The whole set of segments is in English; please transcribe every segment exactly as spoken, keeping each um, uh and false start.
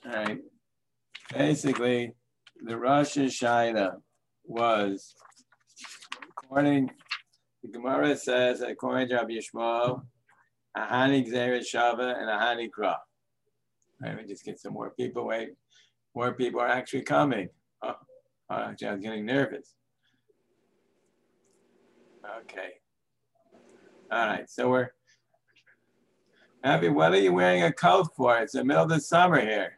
All right. Basically, the Rosh Hashanah was, according, the Gemara says, according to Rabbi Yishmael, a Hani Gzeres Shava and a Hani Kra. Right, we just get some more people. Wait, more people are actually coming. Oh, oh, actually, I was getting nervous. Okay. All right. So we're happy. What are you wearing a coat for? It's the middle of the summer here.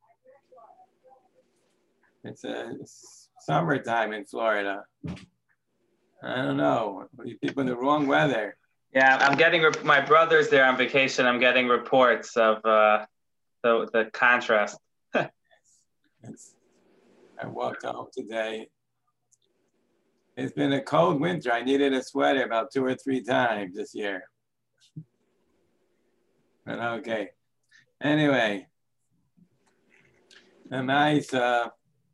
It's a it's summertime in Florida. I don't know. You people in the wrong weather. Yeah, I'm getting my brother's there on vacation. I'm getting reports of uh, the the contrast. It's, I walked home today. It's been a cold winter. I needed a sweater about two or three times this year. But okay. Anyway, the nice. Uh,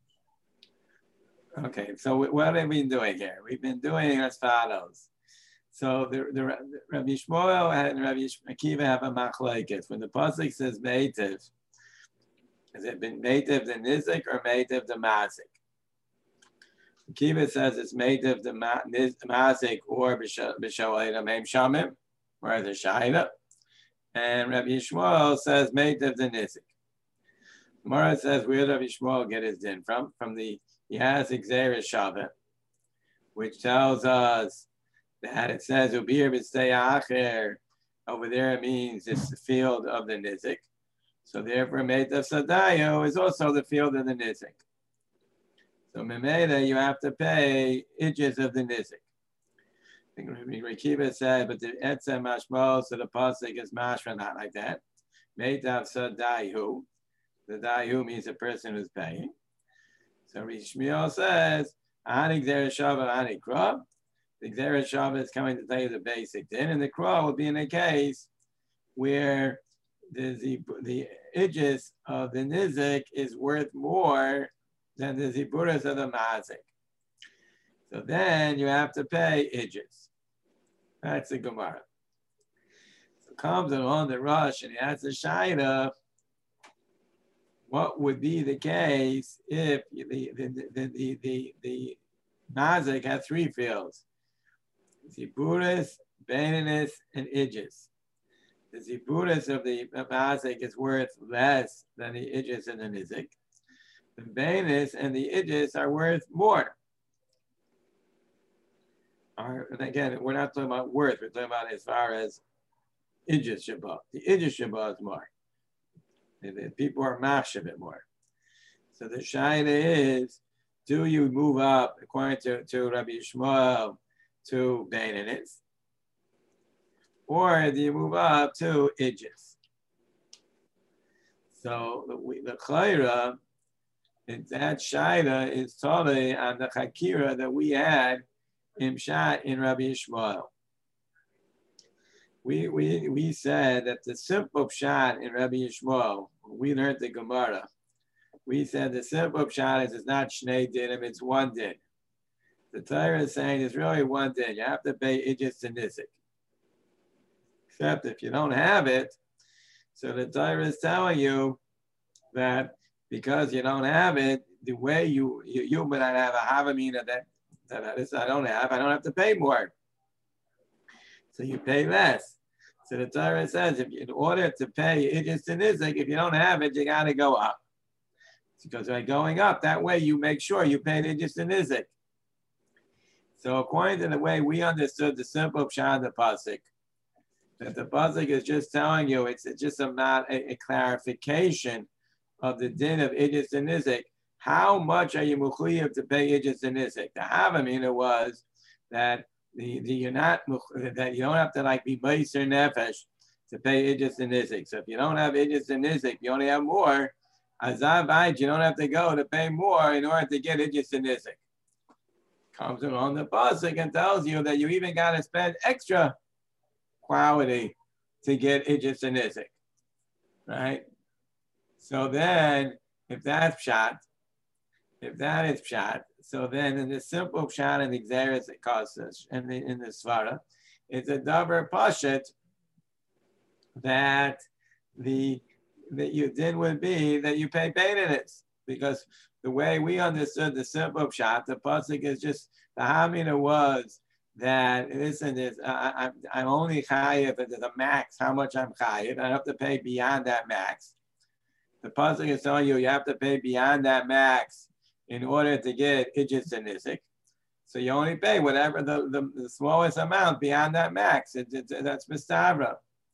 okay, so what have we been doing here? We've been doing as follows. So the, the Rabbi Shmuel and Rabbi Akiva have a machlokes. When the pasuk says meitiv, has it been meitiv the nizik or meitiv the mazik? Akiva says it's meitiv the mazik or b'sholayim meim shamim, or the shayla. And Rabbi Yishmael says meitiv the nizik. Gemara says where did Rabbi Yishmael get his din from? From the Yazik Gzeres Shava, which tells us that it says ubir b'stei acher. Over there it means it's the field of the nizik. So therefore meitiv sadayo is also the field of the nizik. So memela you have to pay idges of the nizik. I think Rekiva said, but the etzem mashmo, so the pasuk is mashma, not like that. Meitav sadayu. The dayu means a person who's paying. So Rishmiel says, Ani Gzeres Shava, Ani Kra. The Gzeres Shava is coming to tell you the basic din, and the Kra will be in a case where the the, the idges of the nizik is worth more than the ziburas of the mazik. So then you have to pay idges. That's the Gemara. So comes along the Rosh and he asks the Shaila, what would be the case if the the the the, the, the mazik had three fields? Ziburas, Baininus, and Idges. The Ziburas of the mazik is worth less than the Idges and the nizik. The Baininus and the Idges are worth more. Or, and again, we're not talking about worth, we're talking about as far as Idges Shabbat. The Idges Shabbat is more. And the people are mash a bit more. So the shaila is, do you move up, according to, to Rabbi Yishmael, to Baininus? Or do you move up to Idges? So the, the Chayra, that shaila is totally on the Chakira that we had in Pshat in Rabbi Yishmael. We, we, we said that the simple pshat in Rabbi Yishmael, we learned the Gemara, we said the simple pshat is it's not shnei dinim, it's one din. The Torah is saying it's really one din. You have to pay idges to nizik. Except if you don't have it, so the Torah is telling you that because you don't have it, the way you, you, you but I have a havamina that, that this I don't have, I don't have to pay more. So you pay less. So the Torah says, if you, in order to pay idges to nizik, if you don't have it, you got to go up. Because by going up, that way you make sure you pay idges to nizik. So according to the way we understood the simple pshat of the pasuk, that the pasuk is just telling you, it's just a, not a, a clarification of the din of idges to nizik. How much are you mechuyev to pay idges to nizik? The havamina was that The, the you're not that you don't have to like be meiser nefesh to pay idges and nizik. So if you don't have idges and nizik, you only have more. Azavite, you don't have to go to pay more in order to get idges and nizik. Comes along the pasuk and tells you that you even got to spend extra quality to get idges and nizik, right? So then, if that's pshat, if that is pshat. So then in the simple pshat and the Gzeres it costs us, and in, in the Svara, it's a davar pashet that the that you din would be that you pay Beinonus, because the way we understood the simple pshat, the pasuk is just the hamina was that listen, this I, I, I'm only chayiv if there's a max how much I'm chayiv. I have to pay beyond that max. The pasuk is telling you you have to pay beyond that max in order to get ijus and nizik. So you only pay whatever the, the, the smallest amount beyond that max. It, it, that's mistavra.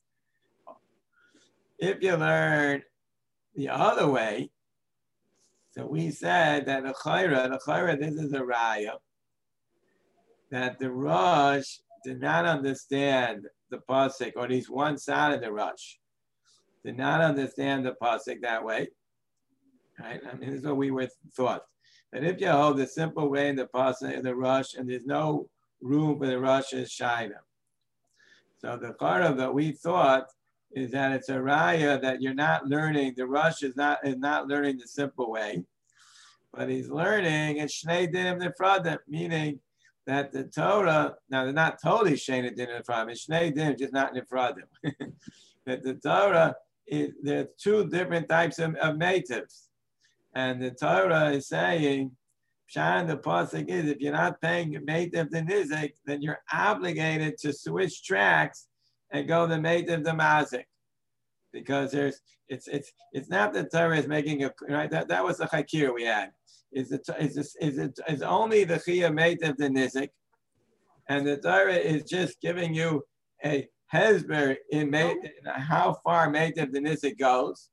If you learn the other way, so we said that the chayra, the chayra, this is a raya, that the Rosh did not understand the pasuk, or at least one side of the Rosh did not understand the pasuk that way. Right? I mean, this is what we were thought. That if you hold the simple way in the pasuk, in the Rosh, and there's no room for the Rosh's shaina. So the part of that we thought is that it's a raya that you're not learning. The Rosh is not is not learning the simple way, but he's learning it's shnei dinim nefradim, meaning that the Torah, now they're not totally shnei dinim nefradim, it's shnei dinim, just not nefradim. That the Torah is, there's two different types of, of natives. And the Torah is saying, Pshan, the pasuk is, if you're not paying native the nizik, then you're obligated to switch tracks and go the native the mazik, because there's it's it's it's not that Torah is making a right. That that was the chakir we had. Is it is this is it is only the chiyah native the nizik, and the Torah is just giving you a hesber in, in how far native the nizik goes,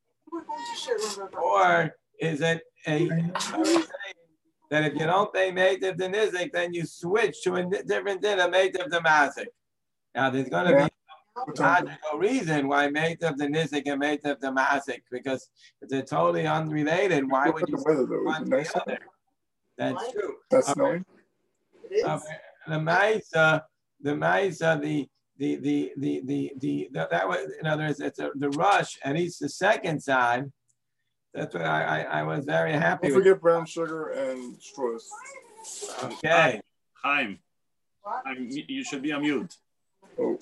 or is it a that if you don't pay native the nizik, then you switch to a different din of native the mazik? Now there's going to yeah. be logical reason why made of the nizik and made of the mazik, because if they're totally unrelated, why would you the weather, one nice the other? That's true. That's okay. snowing. Okay. The Maisa, the Maisa, the the the the the the, the that was in other words, it's a, the Rush, and it's the second side. That's what I I, I was very happy. Don't with. forget brown sugar and straws. Okay. Chaim, you should be on mute. Oh.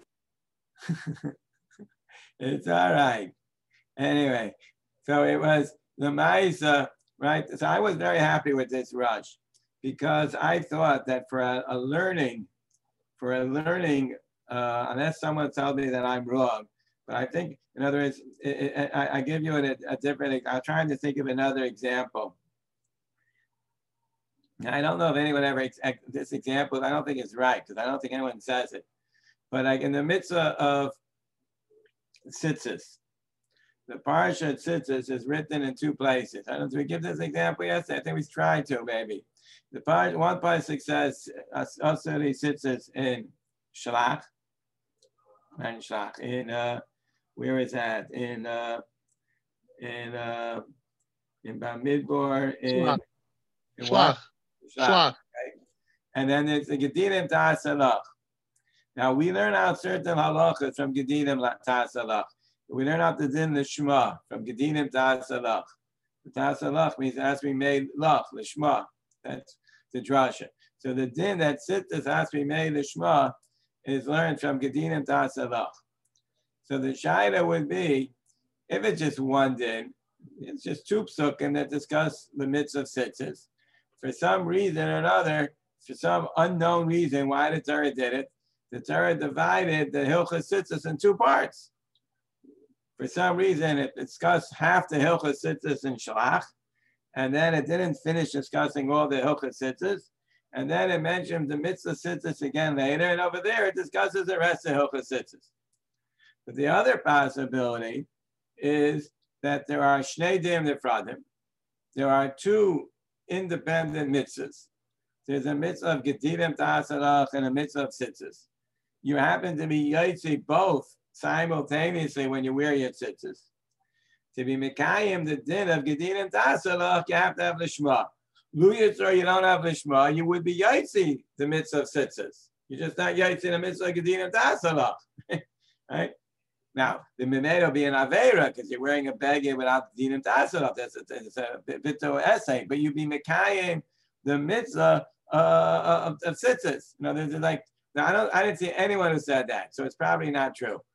It's all right. Anyway, so it was the Maisa, right? So I was very happy with this rush, because I thought that for a, a learning, for a learning, uh, unless someone tells me that I'm wrong, but I think, in other words, it, it, I, I give you a, a different, I'm trying to think of another example. I don't know if anyone ever, this example, I don't think it's right, because I don't think anyone says it. But like in the mitzvah of tzitzis, the parasha tzitzis is written in two places. I don't know, did we give this example yesterday? I think we tried to, maybe. The part, one pasuk says, Asari tzitzis in Shalach, and Shalach, in, uh, where is that? In, uh, in, uh, in Bamidbar, in, Shalach. in Shalach. Shalach. Right? And then it's the Gedinim Ta'asalach. Now we learn out certain halachas from Gedinim Ta'asalach. We learn out the din l'shma from Gedinim Ta'asalach. Ta'asalach means it has to be made lach, l'shma. That's the drasha. So the din that sittas has to be made l'shma is learned from Gedinim Ta'asalach. So the shaila would be, if it's just one din, it's just two psukim that discuss the mitzvah of sittas. For some reason or another, for some unknown reason why the Torah did it, the Torah divided the Hilchos Tzitzis in two parts. For some reason, it discussed half the Hilchos Tzitzis in Shalach, and then it didn't finish discussing all the Hilchos Tzitzis, and then it mentioned the Mitzvah Tzitzis again later, and over there it discusses the rest of Hilchos Tzitzis. But the other possibility is that there are Shnei Dinim Nefradim. There are two independent mitzvahs. There's a mitzvah of Gedinim Ta'asalach and a mitzvah of Tzitzis. You happen to be Yaitzi both simultaneously when you wear your tzitzis. To be Mekayim, the din of Gedinim Ta'asalach, you have to have Lishma. Lu Yitzor, you don't have Lishma, you would be Yaitzi the mitzvah of tzitzis. You're just not Yaitzi the mitzvah of Gedinim Ta'asalach. Right? Now, the Mimed will be an Aveira because you're wearing a beged without Gedinim Ta'asalach. That's a, it's a bit of essay, but you'd be Mekayim the mitzvah uh, of, of tzitzis. You know, there's like, now, I don't. I didn't see anyone who said that, so it's probably not true.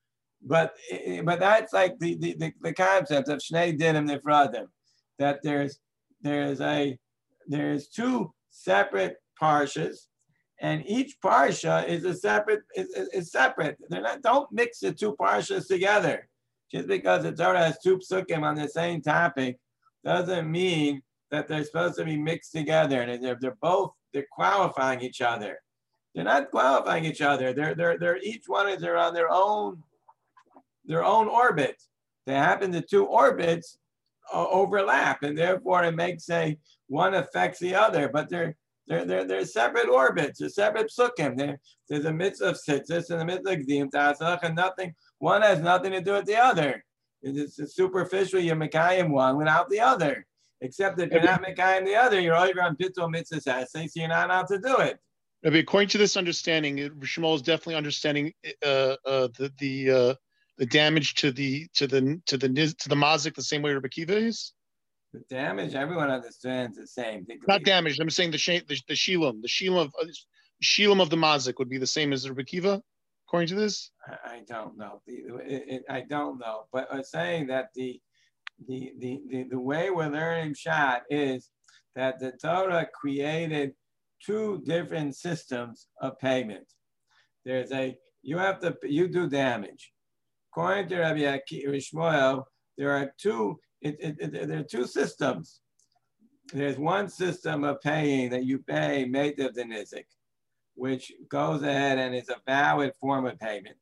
But but that's like the the, the, the concept of Shnei Dinim Nifradim, that there's there's a there's two separate parshas, and each parsha is a separate is, is, is separate. They're not. Don't mix the two parshas together. Just because the Torah has two psukim on the same topic doesn't mean that they're supposed to be mixed together. And they're they're both they're qualifying each other. They're not qualifying each other. They're they're they're each one is they're on their own their own orbit. They happen the two orbits uh, overlap, and therefore it makes a one affects the other. But they're they're they're, they're separate orbits. They're separate psukim. They're, there's a mitzvah of tzitzis and a mitzvah of gdim tasach, and nothing. One has nothing to do with the other. It's superficial. You're mekayim one without the other. Except if you're not mekayim the other, you're over on bittul mitzvahs essay, so you're not allowed to do it. According to this understanding, Shmuel is definitely understanding uh, uh, the the uh, the damage to the to the to the to the mazik the same way Rebbe Kiva is. The damage, everyone understands the same. Not damage. I'm saying the the the shilum, the shilum of uh, shilum of the mazik would be the same as Rebbe Kiva, according to this. I, I don't know. The, it, it, I don't know, but I'm saying that the the the the, the way we're learning Pshat is that the Torah created two different systems of payment. There's a, you have to, you do damage. According to Rabbi Shmuel, there are two, it, it, it, there are two systems. There's one system of paying that you pay Meitav the Nizik, which goes ahead and is a valid form of payment.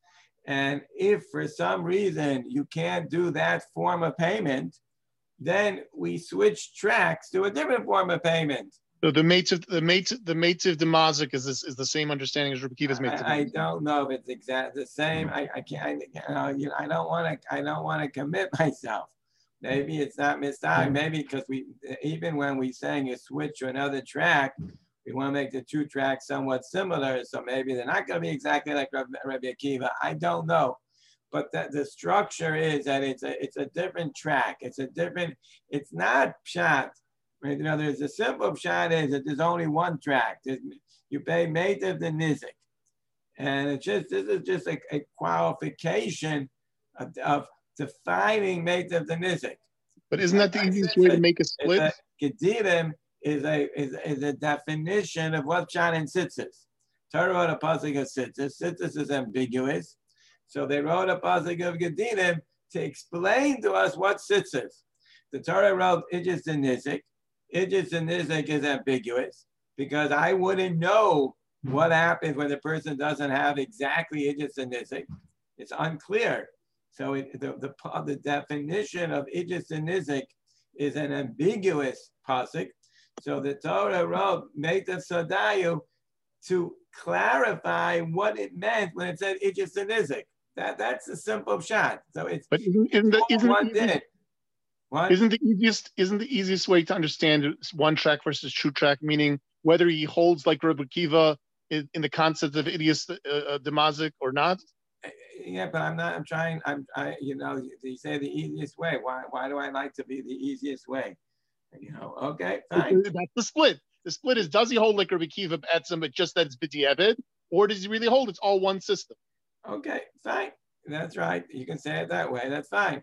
And if for some reason you can't do that form of payment, then we switch tracks to a different form of payment. So the Meitav, the Meitav, the Meitav de mazik is this is the same understanding as Rebbe Kiva's Meitav. I, I don't know if it's exactly the same. I, I can't. I, you know, I don't want to. I don't want to commit myself. Maybe it's not mistake. Maybe because we even when we sang a switch to another track, we want to make the two tracks somewhat similar. So maybe they're not going to be exactly like Rabbi Akiva. I don't know, but that the structure is that it's a it's a different track. It's a different. It's not pshat. Right? You know, there's a simple pshat is that there's only one track. There's, you pay Meitav the Nizik, and it's just this is just a, a qualification of, of defining Meitav the Nizik. But isn't that the easiest way to make a split? Gedidim is a is, is a definition of what pshat and tzitzis. Torah wrote a pasuk of tzitzis. Tzitzis is ambiguous, so they wrote a pasuk of Gedidim to explain to us what tzitzis. The Torah wrote Ijus the Nizik. Ijus and Nizik is ambiguous because I wouldn't know what happens when the person doesn't have exactly Ijus and Nizik. It's unclear. So it, the, the, the definition of Ijus and Nizik is an ambiguous pasuk. So the Torah wrote Meitav Sadayu to clarify what it meant when it said Ijus and Nizik. That, that's a simple pshat. So it's but isn't, isn't the, isn't one the, did. What? Isn't the easiest isn't the easiest way to understand one track versus two track, meaning whether he holds like Rebbe Kiva in, in the concept of idios uh, uh, demazik or not? Yeah, but I'm not. I'm trying. I'm. I. You know, you say the easiest way. Why? Why do I like to be the easiest way? You know. Okay, fine. That's the split. The split is: does he hold like Rebbe Kiva etzem, but just that it's b'diavad, or does he really hold it's all one system? Okay, fine. That's right. You can say it that way. That's fine.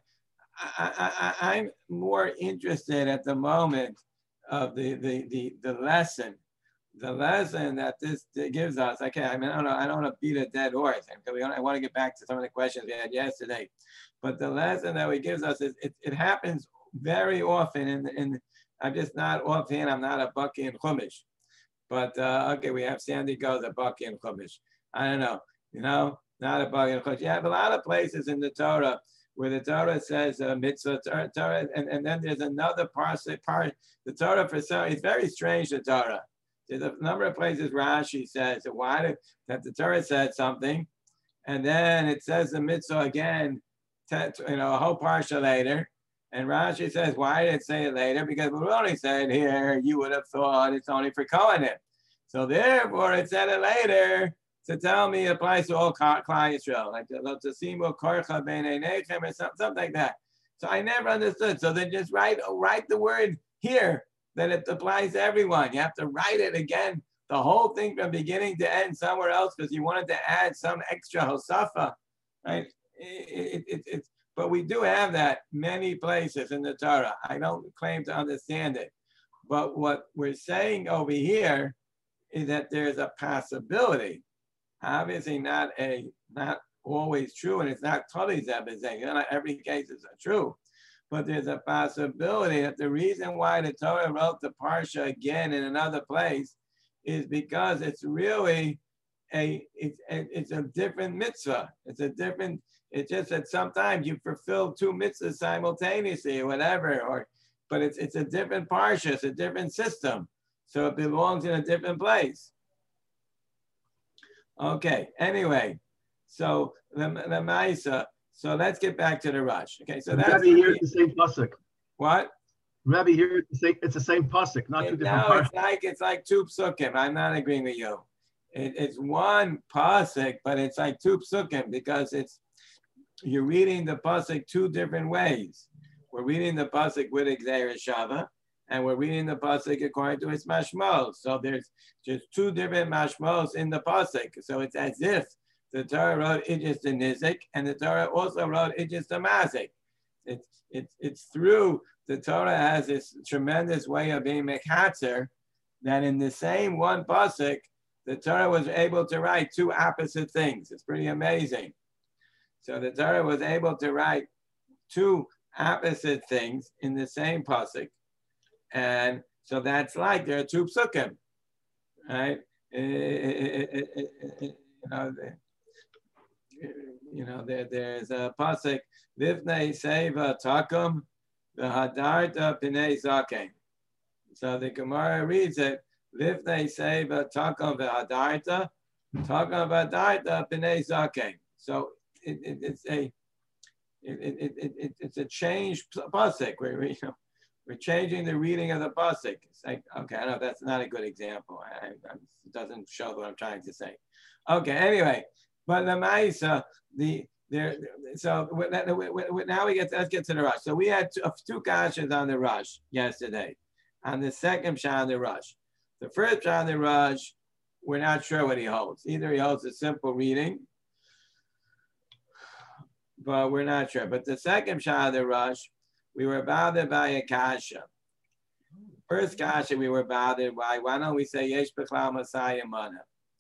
I, I, I'm more interested at the moment of the, the, the, the lesson, the lesson that this gives us. Okay, I mean, I don't know, I don't want to beat a dead horse, and we don't, I want to get back to some of the questions we had yesterday. But the lesson that he gives us is it, it happens very often. In, in I'm just not offhand. I'm not a Bucky and Chumash, but uh, okay, we have Sandy goes a Bucky and Chumash. I don't know, you know, not a Bucky and Chumash. You have a lot of places in the Torah where the Torah says uh, mitzvah, Torah, Torah, and, and then there's another part, part the Torah for some, it's very strange, the Torah. There's a number of places Rashi says that why did, that the Torah said something, and then it says the mitzvah again, ten, you know, a whole parsha later, and Rashi says, why did it say it later? Because we only said here, you would have thought it's only for Kohanim. So therefore it said it later, to tell me it applies to all Klal Yisrael, like the Simu Korcha B'nei Nechem or something, something like that. So I never understood. So then just write write the word here that it applies to everyone. You have to write it again, the whole thing from beginning to end somewhere else because you wanted to add some extra hosafa, right? it, it, it, but we do have that many places in the Torah. I don't claim to understand it. But what we're saying over here is that there's a possibility. Obviously not a not always true, and it's not totally zebazing. Not every case is true. But there's a possibility that the reason why the Torah wrote the Parsha again in another place is because it's really a it's, it's a different mitzvah. It's a different, it's just that sometimes you fulfill two mitzvahs simultaneously or whatever, or but it's it's a different Parsha, it's a different system. So it belongs in a different place. Okay, anyway, so the, the Maisa, so let's get back to the Rush. Okay, so that's Rabbi here, it's the same pasuk. What? Rabbi here, it's the same, it's the same pasuk, not it, two different no, parships. it's like it's like two psukim. I'm not agreeing with you. It, it's one pasuk, but it's like two psukim because it's you're reading the pasuk two different ways. We're reading the pasuk with Gzeira Shava, and we're reading the pasuk according to its mashmos. So there's just two different mashmos in the pasuk. So it's as if the Torah wrote Ijis the Nizik, and the Torah also wrote Ijis the Mazik. It's it's it's through the Torah has this tremendous way of being mechatzer that in the same one pasuk, the Torah was able to write two opposite things. It's pretty amazing. So the Torah was able to write two opposite things in the same pasuk. And so that's like there are two psukim, right? It, it, it, it, it, you know, the, you know there, there's a pasuk, Vivnei Seva Takum, the Hadarta Pinei Zaken. So the Gemara reads it, Vivnei Seva Takum, the Hadarta, Takum Hadarta Pinei Zaken. So it, it, it's a it, it, it, it, it's a changed pasuk where we, you know, we're changing the reading of the pasuk. It's like, okay, I know that's not a good example. I, I, it doesn't show what I'm trying to say. Okay, anyway, but the Maisa, the there. So now we get to, let's get to the Rush. So we had two, two kashas on the Rush yesterday, on the second shah on the Rush. The first shah on the Rush, we're not sure what he holds. Either he holds a simple reading, but we're not sure. But the second shah on the Rush, we were bothered by a kasha. First kasha we were bothered by, why don't we say Yesh B'chlal Messiah Mana?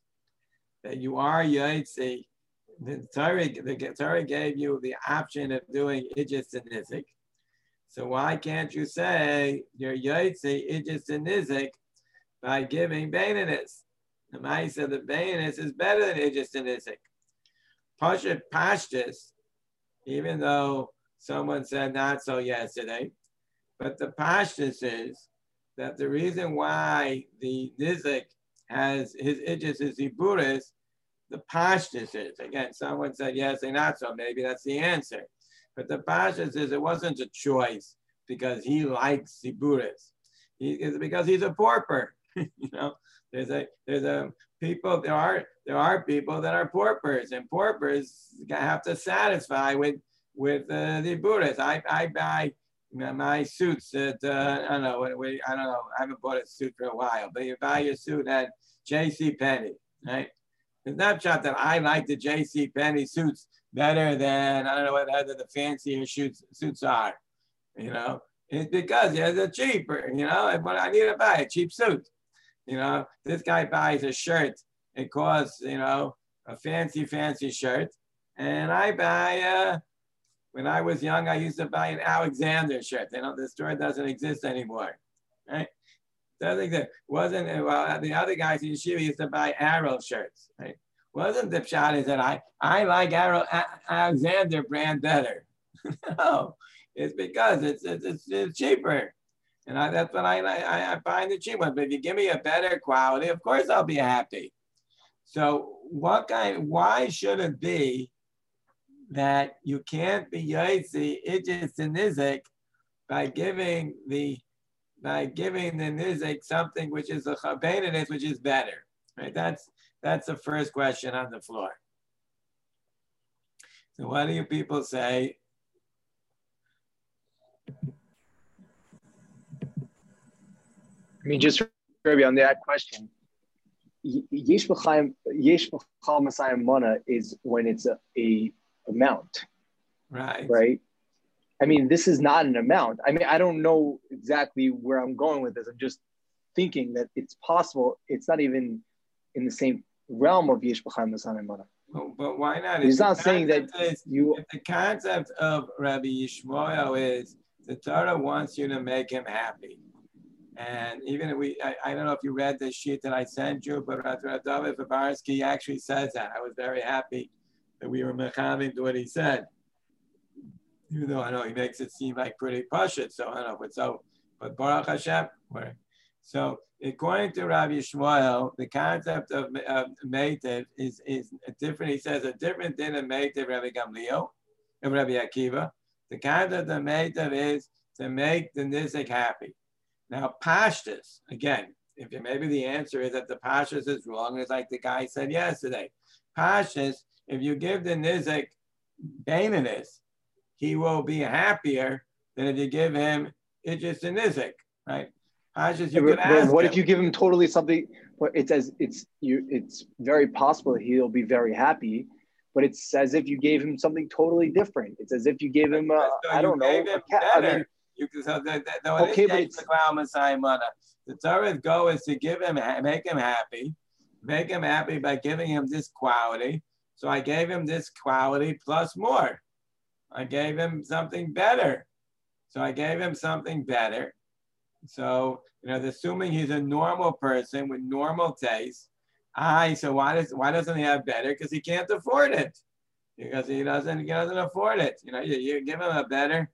That you are Yaitzi. The Torah, the Torah gave you the option of doing Ijis and Nizik. So why can't you say you're Yaitzi, Ijis and Nizik by giving Baininus? The Mai said the Baininus is better than Ijis and Nizik. Pashat Pashtus, even though someone said not so yesterday, but the Pashtus is that the reason why the Nizik has his Ijis is Ziburis, the Pashtus is, again, someone said yes and not so, maybe that's the answer. But the Pashtus is it wasn't a choice because he likes Ziburis. He is because he's a pauper. You know, there's a there's a people, there are there are people that are paupers, and paupers have to satisfy with with uh, the Buddhists. I, I buy my suits at, uh, I don't know, I don't know, I haven't bought a suit for a while, but you buy your suit at J C Penney, right? It's not shot that I like the J C Penney suits better than, I don't know what other the fancier suits, suits are, you know? It's because yeah, they're cheaper, you know, but I need to buy a cheap suit. You know, this guy buys a shirt, it costs, you know, a fancy, fancy shirt, and I buy, uh, when I was young, I used to buy an Alexander shirt. You know, the store doesn't exist anymore, right? Doesn't exist. Wasn't, well, the other guys in Yeshiva used to buy Arrow shirts, right? Wasn't the shot is that I, I like Arrow A- Alexander brand better. No, it's because it's, it's, it's, it's cheaper. And I, that's what I like. I, I find the cheap one. But if you give me a better quality, of course I'll be happy. So what kind, why should it be that you can't be Yaitzi, Ijis, and Nizik by giving the by giving the Nizik something which is a Chabeninus, which is better, right? That's that's the first question on the floor. So what do you people say? I mean, just Rabbi, on that question, Yesh B'chal Messiah Mana is when it's a, a amount, Right. right? I mean, this is not an amount. I mean, I don't know exactly where I'm going with this. I'm just thinking that it's possible. It's not even in the same realm of Yesh B'chaim Masan Emana. But, but why not? He's If not the saying that concept is, you. if the concept of Rabbi Yishmael is the Torah wants you to make him happy. And even if we, I, I don't know if you read the sheet that I sent you, but David Fabarsky actually says that. I was very happy that we were mechamim to what he said. Even though I know he makes it seem like pretty pashut, so I don't know, but so, but Baruch Hashem, where, so according to Rabbi Yishmael, the concept of, of meitiv is is a different. He says a different thing than meitiv Rabbi Gamliel and Rabbi Akiva. The concept of meitiv is to make the nizik happy. Now pashtus again. If you, maybe the answer is that the pashtus is wrong, it's like the guy said yesterday. Pashtus, if you give the nizik baininess, he will be happier than if you give him Idris and Nizik, right? Pashtus, you could ask what him. if you give him totally something? But it's as it's you. It's very possible that he'll be very happy, but it's as if you gave him something totally different. It's as if you gave him, uh, so I don't know, a cat. I mean, you can, so that, that, no, okay, it but is it's the Torah's goal is to give him, make him happy, make him happy by giving him this quality. So I gave him this quality plus more. I gave him something better. So I gave him something better. So, you know, assuming he's a normal person with normal taste, I, so why does why doesn't he have better? Because he can't afford it. Because he doesn't he doesn't afford it. You know, you, you give him a better.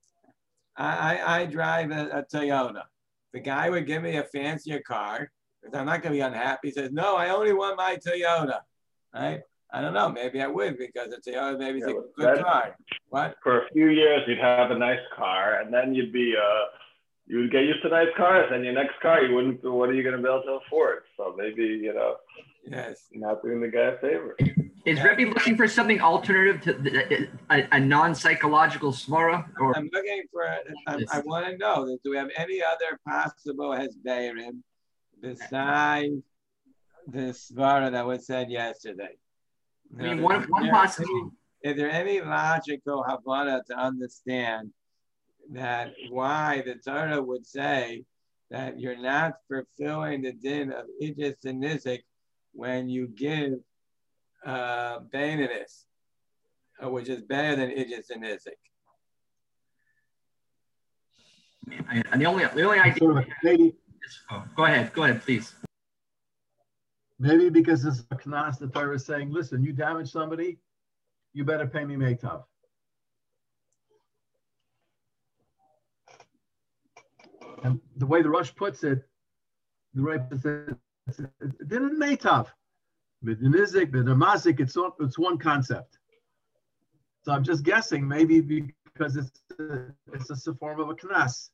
I I, I drive a, a Toyota. The guy would give me a fancier car, because I'm not going to be unhappy. He says, no, I only want my Toyota, right? I don't know. Maybe I would, because the Toyota maybe is Yeah, a good that- car. What? For a few years, you'd have a nice car, and then you'd be, uh, you would get used to nice cars, and your next car, you wouldn't, what are you going to be able to afford? So maybe, you know, Yes. not doing the guy a favor. Is Rebbe looking for something alternative to the, a, a non-psychological svara? Or I'm looking for, I, I want to know, that do we have any other possible hesberim besides the svara that was said yesterday? I mean, Now, one, is one there possible. any- Is there any logical Havana to understand that why the Torah would say that you're not fulfilling the din of Idris and Nizik when you give uh, Baininus, which is better than Idris and Nizik? I, and the only the only idea. Sort of maybe, Oh, go ahead, go ahead, please. maybe because this is a knas, the Torah is saying, listen, you damage somebody, you better pay me meitav. And the way the Rush puts it, the right puts it, it's it didn't meitav. With the nizik, with the mazik, it's all- it's one concept. So I'm just guessing, maybe because it's a, it's a form of a knas.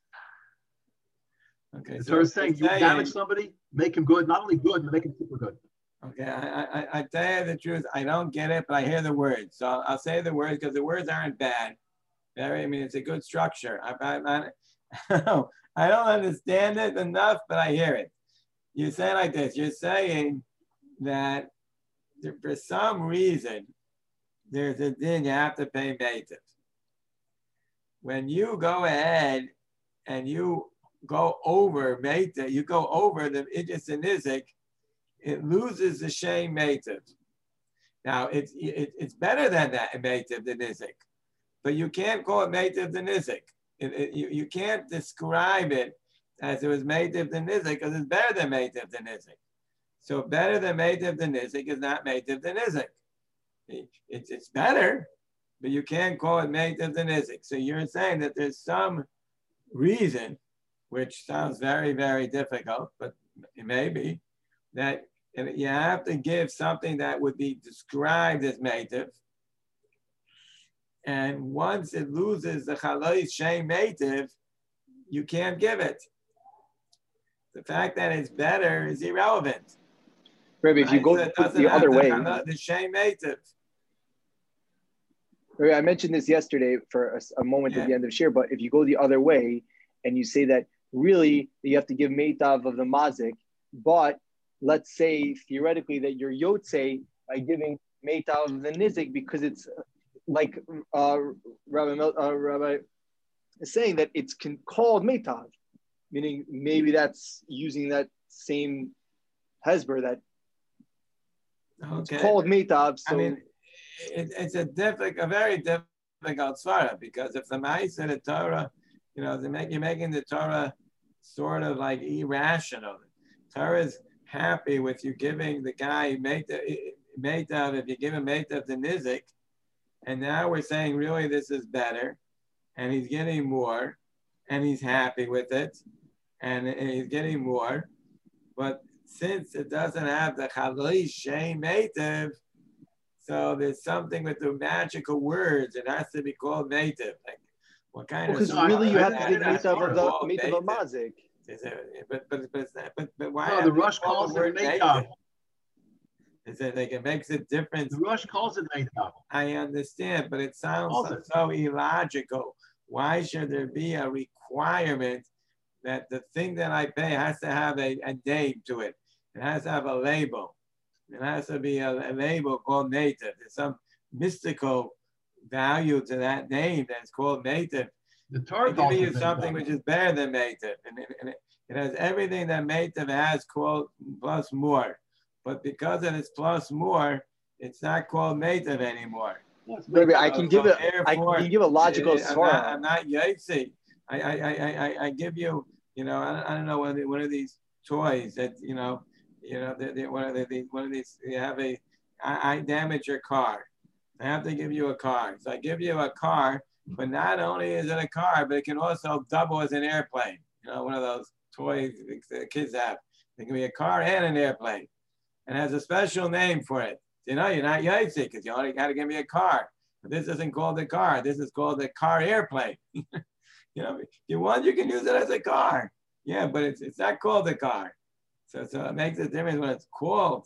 Okay, The so Torah is it's saying, you saying- damage somebody, make him good, not only good, but make him super good. Okay, I, I, I tell you the truth, I don't get it, but I hear the words. So I'll, I'll say the words because the words aren't bad. Very, I mean, it's a good structure. I, I, I, I don't understand it enough, but I hear it. You say like this, you're saying that there, for some reason, there's a din you have to pay native. When you go ahead and you go over Meta, you go over the Idris and Nizik, it loses the shame Native. Now, it's, it, it's better than that Native than Nizik, but you can't call it Native than Nizik. It, it, you, you can't describe it as it was Native than Nizik because it's better than Native than Nizik. So better than Native than Nizik is not Native than Nizik. It, it's, it's better, but you can't call it Native than Nizik. So you're saying that there's some reason, which sounds very, very difficult, but it may be, that you have to give something that would be described as native. And once it loses the chaloi shem native, you can't give it. The fact that it's better is irrelevant. Rebbe, if you Right? go So it the, doesn't the have other the way, chaloi- the shem native. Rebbe, I mentioned this yesterday for a, a moment Yeah. at the end of Shir, but if you go the other way and you say that really you have to give meitav of the mazik, but let's say theoretically that you're yotze by giving meitav of the nizik because it's like uh, Rabbi Mel, uh, Rabbi is saying that it's con- called meitav, meaning maybe that's using that same hesber that Okay. it's called meitav. So I mean, it, it's a difficult, a very difficult svara, because if the Ma'aseh the Torah, you know, they make, you're making the Torah sort of like irrational. Torah is happy with you giving the guy meitav, if you give him meitav to nizik, and now we're saying really this is better, and he's getting more, and he's happy with it, and, and he's getting more, but since it doesn't have the chalish shem meitav, so there's something with the magical words. It has to be called meitav. Like what kind because of? really you have to that, give that's meitav of the called meitav of mazik. But but but but, but why? No, the Rush calls it meitav. Is it like it makes a difference? The Rush calls it meitav. I understand, but it sounds so, it. so illogical. Why should there be a requirement that the thing that I pay has to have a, a name to it? It has to have a label. It has to be a, a label called native. There's some mystical value to that name that's called native. The Torah calls it you something which is better than native, and, it, and it, it has everything that native has called plus more. But because it is plus more, it's not called native anymore. Maybe I can so give it. I can give a logical svara. I'm not, I'm not Yotzi. I, I, I, I, I give you, you know, I, I don't know, one of, the, one of these toys that, you know, you know, they, they, one of the, one of these, you have a, I, I damage your car. I have to give you a car. So I give you a car, but not only is it a car, but it can also double as an airplane. You know, one of those toys the kids have. It can be a car and an airplane, and has a special name for it. You know, you're not Yotzi because you only got to give me a car. But this isn't called a car. This is called a car airplane. You know, if you want, you can use it as a car. Yeah, but it's it's not called a car. So so it makes a difference when it's called.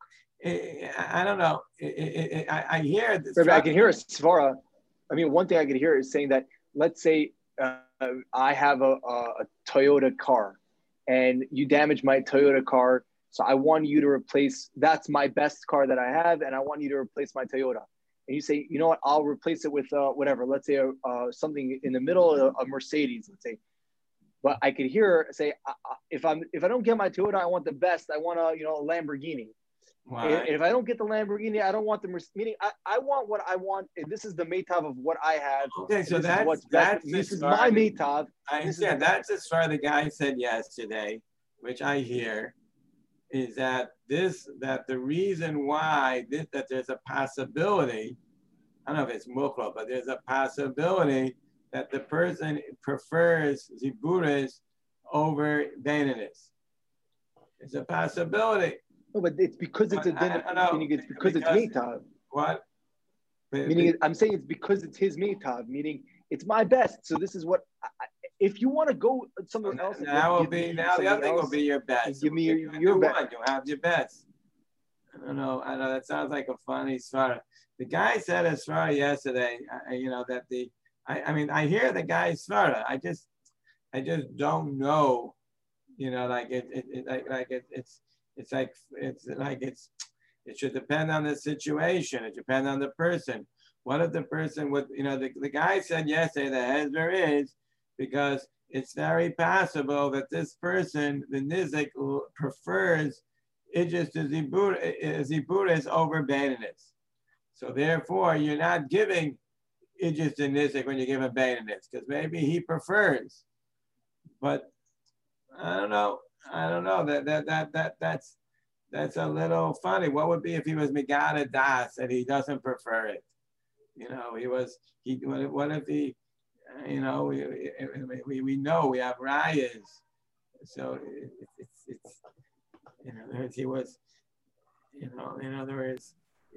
It, I, I don't know. It, it, it, I, I hear this. I can hear a svara. I mean, one thing I could hear is saying that, let's say uh, I have a, a, a Toyota car, and you damage my Toyota car. So I want you to replace, that's my best car that I have, and I want you to replace my Toyota. And you say, you know what, I'll replace it with uh, whatever, let's say uh, uh, something in the middle, a, a Mercedes, let's say. But I could hear say, uh, if I'm if I don't get my Toyota, I want the best. I want a you know a Lamborghini. Wow. And if I don't get the Lamborghini, I don't want the Mercedes. Meaning, I, I want what I want. And this is the meitav of what I have. Okay, so this that's is what's that's best. This is my meitav. I understand. That's as far the guy said yesterday, which I hear. Is that this, that the reason why this, that there's a possibility, I don't know if it's mukla, but there's a possibility that the person prefers ziburis over baininus. It's a possibility. No, but it's because it's a din. Meaning it's because, because it's meitav. What? Meaning, I'm saying it's because it's his meitav. Meaning, it's my best. So this is what. I, if you want to go somewhere else, now will be now the other thing will be your best. Give me your, your best. One, you'll have your best. I don't know. I know that sounds like a funny svara. The guy said a svara yesterday. Uh, you know that the. I, I mean, I hear the guy's svara. I just, I just don't know. You know, like it, it, it like like it, it's, it's like it's like it's. It should depend on the situation. It depends on the person. What if the person would, you know, the, the guy said yesterday the hesber is. Because it's very possible that this person, the nizik, prefers ijus to ziburis over baininus. So therefore, you're not giving ijus to nizik when you give him baininus, because maybe he prefers. But I don't know. I don't know. That that that that that's that's a little funny. What would be if he was megada das and he doesn't prefer it? You know, he was he. What if, what if he? You know, we, we, we know we have rayas, so it, it's it's in other words he was, you know, in other words,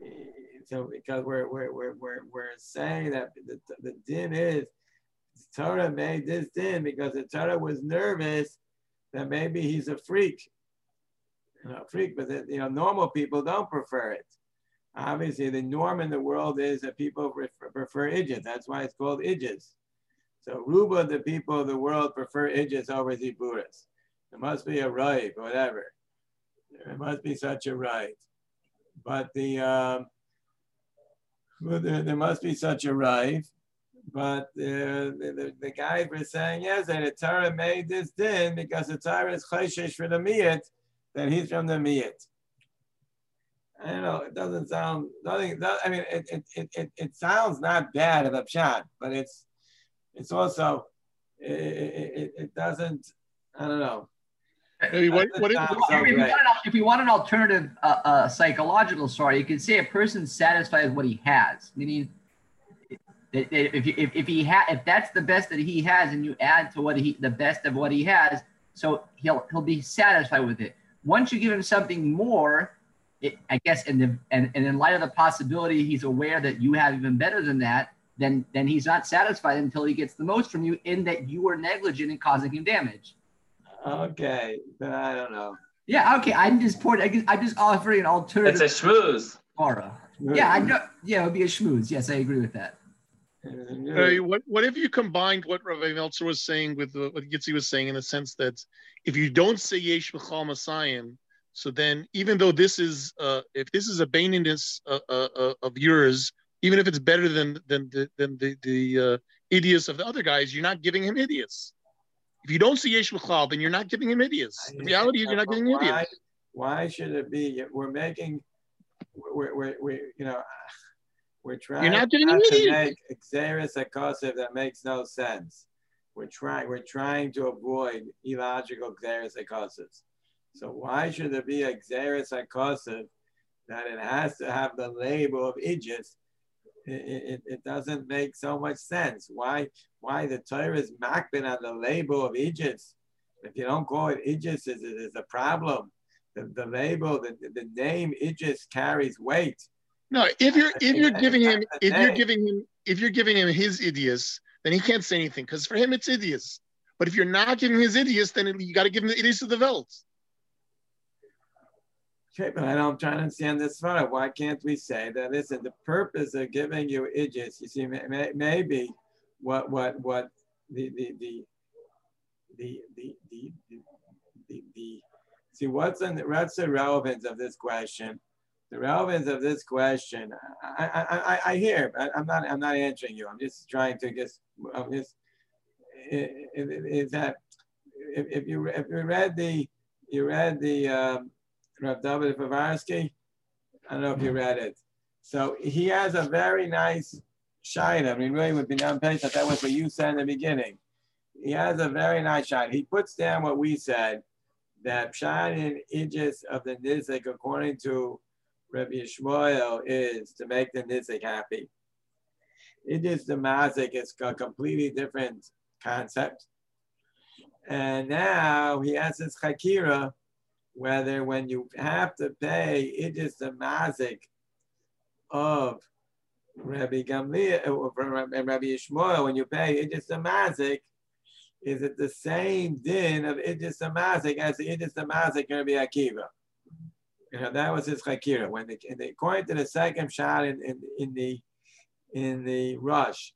so because we're we're we're we're, we're saying that the, the din is Torah made this din because the Torah was nervous that maybe he's a freak, you know, freak, but that, you know, normal people don't prefer it. Obviously, the norm in the world is that people prefer, prefer ijus. That's why it's called ijus. So Ruba, the people of the world prefer ijus over ziburis. There must be a right, whatever. There must be such a right. But the um, Well, there, there must be such a rife, but the, the, the guys were saying, yes, that the Torah made this din because the Torah is chayshish for the miyat, that he's from the miyat. I don't know, it doesn't sound, nothing, I mean, it, it, it, it, it sounds not bad of a pshat, but it's, it's also, it, it, it doesn't, I don't know. Maybe what, what if, So if, you want an, if you want an alternative uh, uh, psychological story, you could say a person's satisfied with what he has. Meaning, that, that if, you, if if he ha if that's the best that he has, and you add to what he the best of what he has, so he'll he'll be satisfied with it. Once you give him something more, it, I guess, in the and, and in light of the possibility he's aware that you have even better than that, then then he's not satisfied until he gets the most from you, in that you were negligent in causing him damage. Okay, then I don't know. Yeah, okay. I'm just pointing. I'm just offering an alternative. It's a schmooze. Aura. Yeah, I know. Yeah, it would be a schmooze. Yes, I agree with that. Uh, what, what if you combined what Rabbi Meltzer was saying with the, what Gitzi was saying, in the sense that if you don't say Yesh B'chal Masayim, so then even though this is, uh, if this is a baininess uh, uh, uh, of yours, even if it's better than than the than the the uh, idiots of the other guys, you're not giving him idiots. If you don't see Yesh B'chal, then you're not giving him idiots. The reality is you're not giving him why, idiots. Why should it be? We're making, we're, we're, we're you know, we're trying you're not giving not him to idiots. make Xeris Akosiv that makes no sense. We're trying, we're trying to avoid illogical Xeris Akosivs. So why should there be a Xeris Akosiv that it has to have the label of Aegis? It, it, it doesn't make so much sense. Why why the Torah is makbid on the label of Aegis? If you don't call it Aegis, is is a problem. The, the label, the, the name Aegis carries weight. No, if you're if you're giving him if you're name. giving him if you're giving him his idiots, then he can't say anything, because for him it's idiots. But if you're not giving him his idiots, then you got to give him the idiots of the Welt. Okay, but I don't try to understand this far. Why can't we say that? Listen, the purpose of giving you idiots, you see, may, maybe what what what the the the the the the, the, the, the see what's in the, what's the relevance of this question? The relevance of this question, I I I, I hear, but I'm not I'm not answering you. I'm just trying to just I'm just is that if, if you if you read the you read the um, Rav David Povarsky, I don't know if you read it. So he has a very nice shine. I mean, really, with Binyan Pesach, that was what you said in the beginning. He has a very nice shine. He puts down what we said, that shine in Aegis of the Nizik, according to Rabbi Yishmael, is to make the Nizik happy. Aegis the Mazik is a completely different concept. And now he has his Chakira, whether when you have to pay Aegis the Mazik of Rabbi Gamliel and Rabbi Yishmael, when you pay Aegis the Mazik, is it the same din of Aegis the Mazik as the Aegis the Mazik of Rabbi Akiva? You know, that was his Chakira. When the, the according to the second shot in, in, in the in the rush,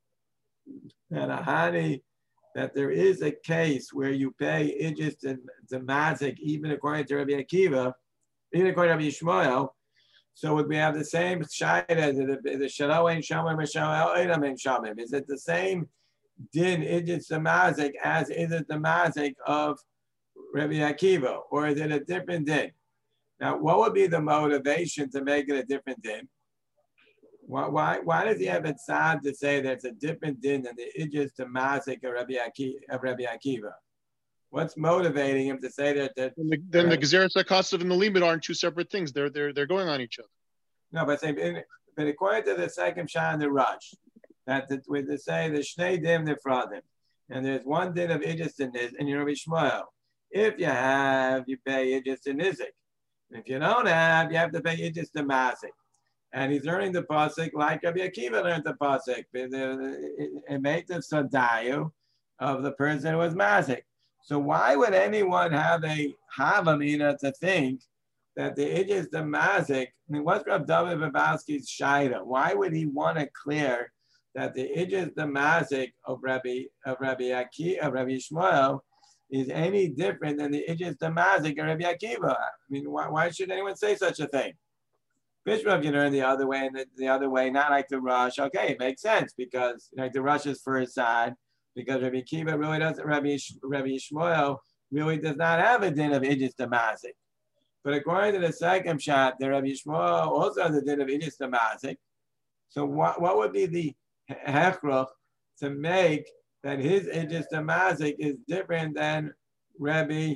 and Ahani, that there is a case where you pay Aegis the, the Mazik, even according to Rabbi Akiva, even according to Rabbi Yishmael. So would we have the same shayla as the Shalo ein Shamim or Shalo Einam ein Shamim? Is it the same din Aegis the Mazik as is it the Mazik of Rabbi Akiva, or is it a different din? Now, what would be the motivation to make it a different din? Why, why, why does he have it sad to say that it's a different din than the Aegis the Mazik of Rabbi, Aki, of Rabbi Akiva? What's motivating him to say that? that then the, then the Gezeres HaKosov and the limit aren't two separate things. They're they're they're going on each other. No, but say, but according to the second shah and the rush, that the, when they say the Shnei Dim Nifradim, and there's one din of Aegis and Niz, and you're Rabbi Shmuel. If you have, you pay Aegis and Nizik. If you don't have, you have to pay Aegis to Mazik. And he's learning the pasuk like Rabbi Akiva learned the pasuk, a mate of Sadayu of the person who was Mazik. So why would anyone have a Havamina to think that the Aegis the Mazik? I mean, what's Rav David Babowski's shaila? Why would he want to clear that the Aegis the Mazik of Rabbi of Rabbi Akiva of Rabbi Yishmael is any different than the Aegis the Mazik of Rabbi Akiva? I mean, why, why should anyone say such a thing? Bishop, you learn the other way and the, the other way, not like the Rush. Okay, it makes sense because like the Rush is first side because Rabbi Kiva really doesn't, Rabbi, Rabbi Shmuel really does not have a din of Ijis Damazik. But according to the second shot, the Rabbi Shmuel also has a din of Ijis Damazik. So what, what would be the hechruch to make that his Ijis Damazik is different than Rabbi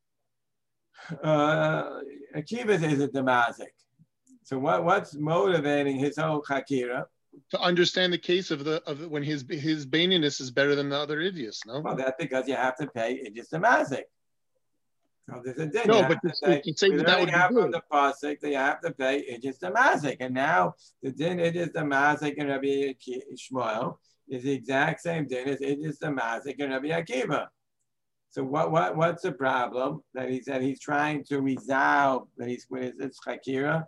uh, Akiva's Ijis Damazik? So what, what's motivating his whole chakira? To understand the case of the of when his his baininess is better than the other idiots, no? Well, that's because you have to pay Ijis Damazik. So there's a din. No, but you say that, that would be good. From the pasuk that you have to pay Ijis Damazik, and now the din Ijis Damazik and Rabbi Shmuel is the exact same din as Ijis Damazik and Rabbi Akiva. So what what what's the problem that he said he's trying to resolve that he's with his chakira?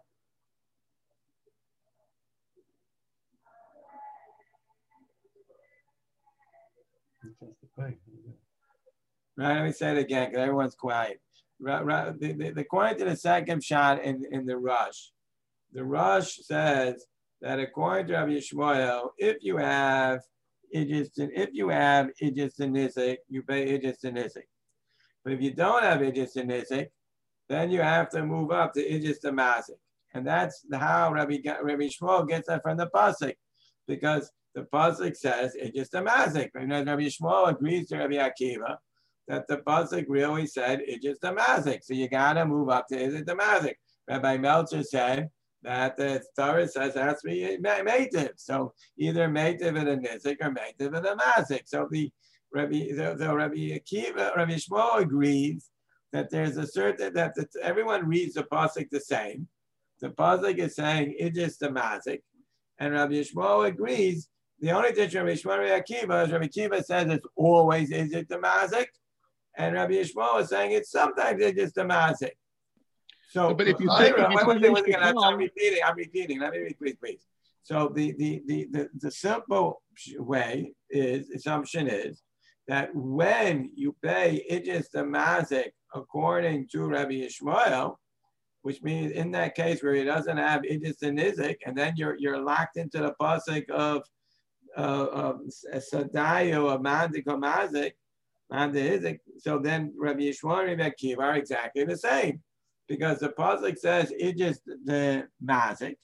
Right, let me say it again because everyone's quiet. Right, right, the, the, according to the second shot in, in the Rush, the Rush says that according to Rabbi Shmuel, if you have Ijis, if you have Ijis and Nizik, you pay Ijis and Nizik. But if you don't have Ijis and Nizik, then you have to move up to Ijis and Mazik. And that's how Rabbi, Rabbi Shmuel gets that from the pasuk, because the pasuk says Ijis and Mazik. And Rabbi Shmuel agrees to Rabbi Akiva that the pasuk really said Ijis Damazik. So you gotta move up to Ijis Damazik. Rabbi Meltzer said that the Torah says it has to be Meitiv. So either Meitiv and a Nizik or Meitiv and a Mazik. So the Rabbi, the, the Rabbi Akiva, Rabbi Shmuel agrees that there's a certain that the, everyone reads the pasuk the same. The pasuk is saying Ijis Damazik, and Rabbi Shmuel agrees. The only thing Rabbi Shmuel and Rabbi Akiva is Rabbi Akiva says it's always Ijis Damazik. And Rabbi Yishmael is saying it's sometimes it's just a mazik. So, but if you I, take, if you one take thing, I'm, I'm repeating, I'm repeating. Let me repeat, please. So the, the, the, the, the simple way is, assumption is that when you pay Ijis the mazik according to Rabbi Yishmael, which means in that case where he doesn't have Ijis and Nizik, and then you're you're locked into the pasuk of uh, of Sadayo of Mandik or Mazik. So then Rabbi Yishmael and Rabbi Akiva are exactly the same, because the pasuk says Ijis the mazik,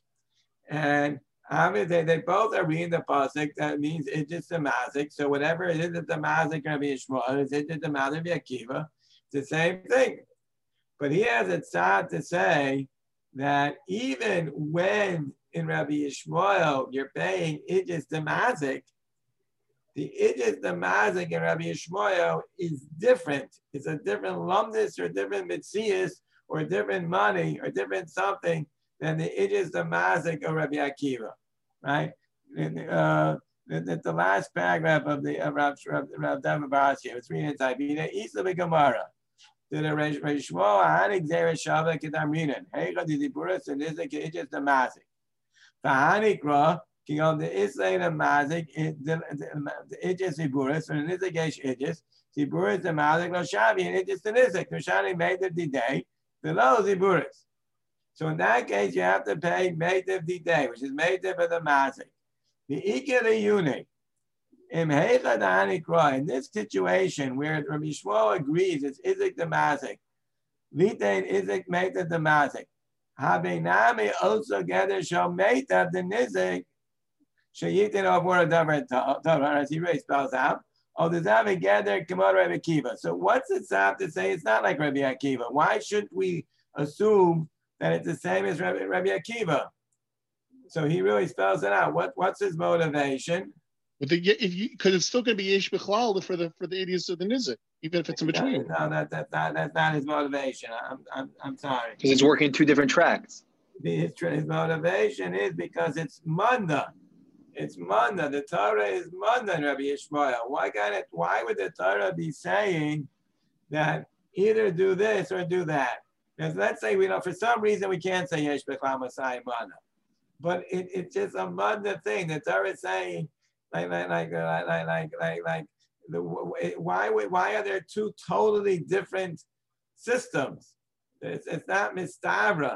and obviously they both are reading the pasuk that means Ijis the mazik. So whatever it is that the mazik Rabbi Yishmael is Ijis the mazik Rabbi Akiva, it's the same thing. But he has a tzad to say that even when in Rabbi Yishmael you're paying Ijis the mazik, the Ijis the mazik in Rabbi Yishmael is different. It's a different lumdus or different mitzias or different money or different something than the Ijis the mazik of Rabbi Akiva, right? And, uh, the, the last paragraph of the of Rav Rav David Baraskia, it's reading inside. Isa b'Gemara. To the Rabbi Yishmael, Hanik Zera Shava Kedamrinan. Heicha the Diburas and Isaac Ijis the mazik. Hanik Ra. On the Israel Mazik, the Ijis Ziburis, and Nizagesh Ijis, Ziburis the Mazik, no Shavi, and Ijis the Nizik, no Shani made the day below Ziburis. So in that case, you have to pay made of the day, which is made of the Mazik. The Ikari Uni, in this situation where Rabbi Shmuel agrees it's Izik the Mazik, Vitain Izik made the Mazik. Habinami also gather shall made of the Nizik. Shayitin of word as he really spells out. Oh, the Zavi gather Kamar Rabbi Akiva. So what's it have to say? It's not like Rabbi Akiva. Why shouldn't we assume that it's the same as Rabbi, Rabbi Akiva? So he really spells it out. What what's his motivation? But the, if you because it's still going to be Yesh Bichlal for the for the idiots of the Nizik, even if it's in between. No, that, that, that, that's not his motivation. I'm I'm I'm sorry. Because it's working two different tracks. His, his motivation is because it's Manda. It's Manda. The Torah is Manda in Rabbi Yishmael. Why can't it? Why would the Torah be saying that either do this or do that? Because let's say we know for some reason we can't say Yesh Bechlam Masai Manda, but it, it's just a Manda thing. The Torah is saying like like like like like like, like the, why why are there two totally different systems? It's, it's not Mistavra.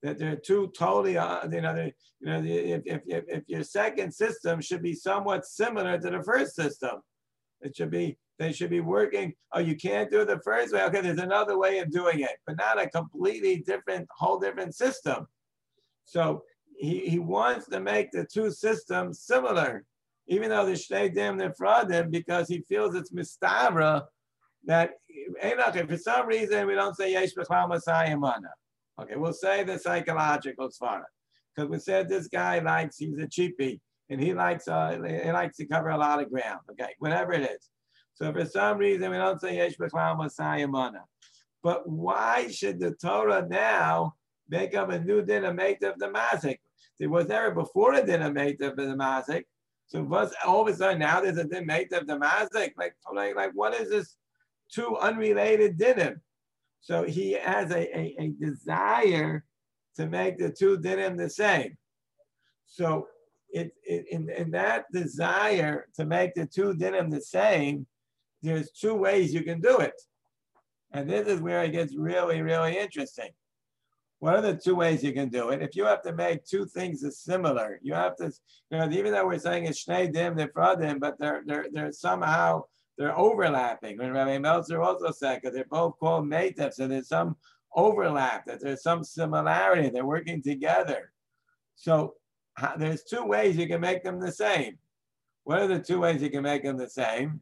that they're two totally, uh, you know, they, you know, if, if, if, if your second system should be somewhat similar to the first system, it should be, they should be working. Oh, you can't do it the first way. Okay, there's another way of doing it, but not a completely different, whole different system. So he, he wants to make the two systems similar, even though the Shnei Dim Nefradim, because he feels it's mistabra that, if for some reason we don't say Yesh B'Klal Masayim Mana. Okay, we'll say the psychological svara, because we said this guy likes, he's a cheapie, and he likes uh, he likes to cover a lot of ground. Okay, whatever it is. So for some reason we don't say Yesh B'Klal Masayim Mana. But why should the Torah now make up a new din of Meitav the Mazik? There was never before a din of Meitav the Mazik. So what's all of a sudden now there's a din Meitav the Mazik? Like, like, like what is this? Two unrelated dinim. So he has a, a, a desire to make the two dinim the same. So it, it in, in that desire to make the two dinim the same, there's two ways you can do it. And this is where it gets really, really interesting. What are the two ways you can do it? If you have to make two things similar, you have to, you know, even though we're saying it's Shnei Dim Nefradim, but they're, they're, they're somehow, they're overlapping. When Rabbi Meltzer also said, because they're both called Meitav, so there's some overlap, that there's some similarity, they're working together. So how, there's two ways you can make them the same. What are the two ways you can make them the same?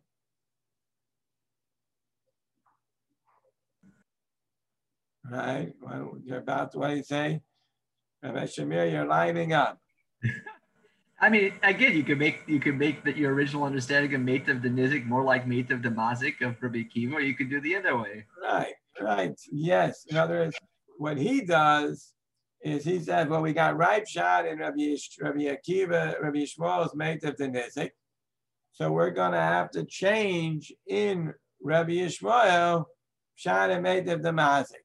Right, well, you're about to, what do you say? Rabbi Shamir, you're lining up. I mean, again, you could make you could make the, your original understanding of Meitav the Nizik more like Meitav the Mazik of Rabbi Akiva, or you could do the other way. Right, right, yes. In other words, what he does is he says, well, we got ripe shot in Rabbi, Rabbi Akiva, Rabbi Shmuel's Meitav the Nizik, so we're going to have to change in Rabbi Yishmael shot and Meitav the Mazik.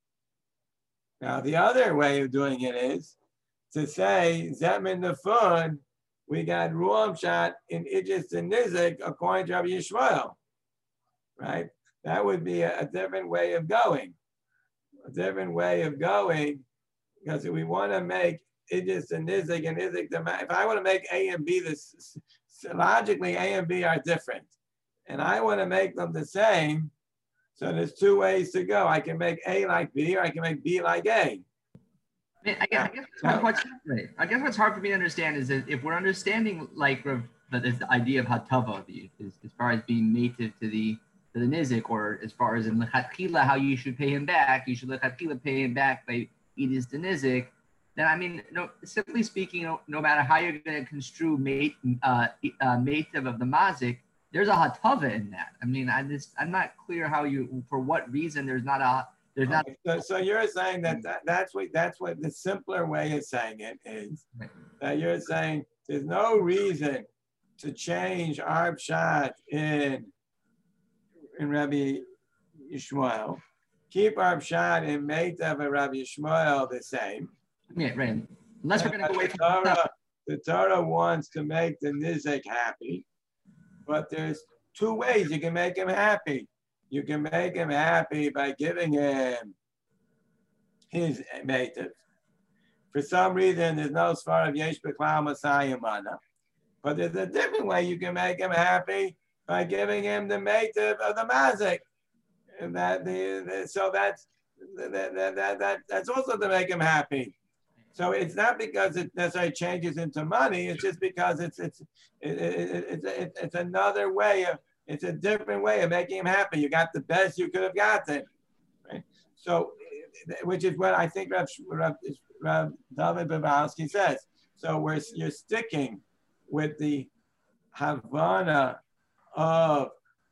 Now, the other way of doing it is to say, Zemin the Fun, we got Ruam shot in Idris and Nizik according to Rabbi Yishmael, right? That would be a, a different way of going. A different way of going, because if we want to make Idris and Nizik and Nizik, the, if I want to make A and B, this logically A and B are different. And I want to make them the same. So there's two ways to go. I can make A like B, or I can make B like A. I, mean, I guess, I, guess what's, what's, right. I guess what's hard for me to understand is that if we're understanding like the, the idea of hatava, as, as far as being native to the to the nizik, or as far as in lechatchila how you should pay him back, you should lechatchila pay him back by idis the nizik. Then I mean, no, simply speaking, no, no matter how you're going to construe mate uh, uh, native of the mazik, there's a hatava in that. I mean, I just I'm not clear how you for what reason there's not a there's not. So, so you're saying that, that that's what that's what the simpler way of saying it is. That you're saying there's no reason to change our pshat in in Rabbi Yishmael. Keep our pshat in Meitav and Rabbi Yishmael the same. Yeah, right. Unless we're going to go away from the Torah, the Torah wants to make the nizik happy, but there's two ways you can make him happy. You can make him happy by giving him his Meitav. For some reason, there's no svar of Yesh B'Klal Masayim Mana. But there's a different way you can make him happy by giving him the Meitav of the Mazik. And that the, the so that's that, that, that, that that's also to make him happy. So it's not because it necessarily changes into money. It's just because it's it's it, it, it, it, it's another way of it's a different way of making him happy. You got the best you could have gotten, right? So, which is what I think Rav, Rav, Rav David Bavowski says. So we're you're sticking with the Havana of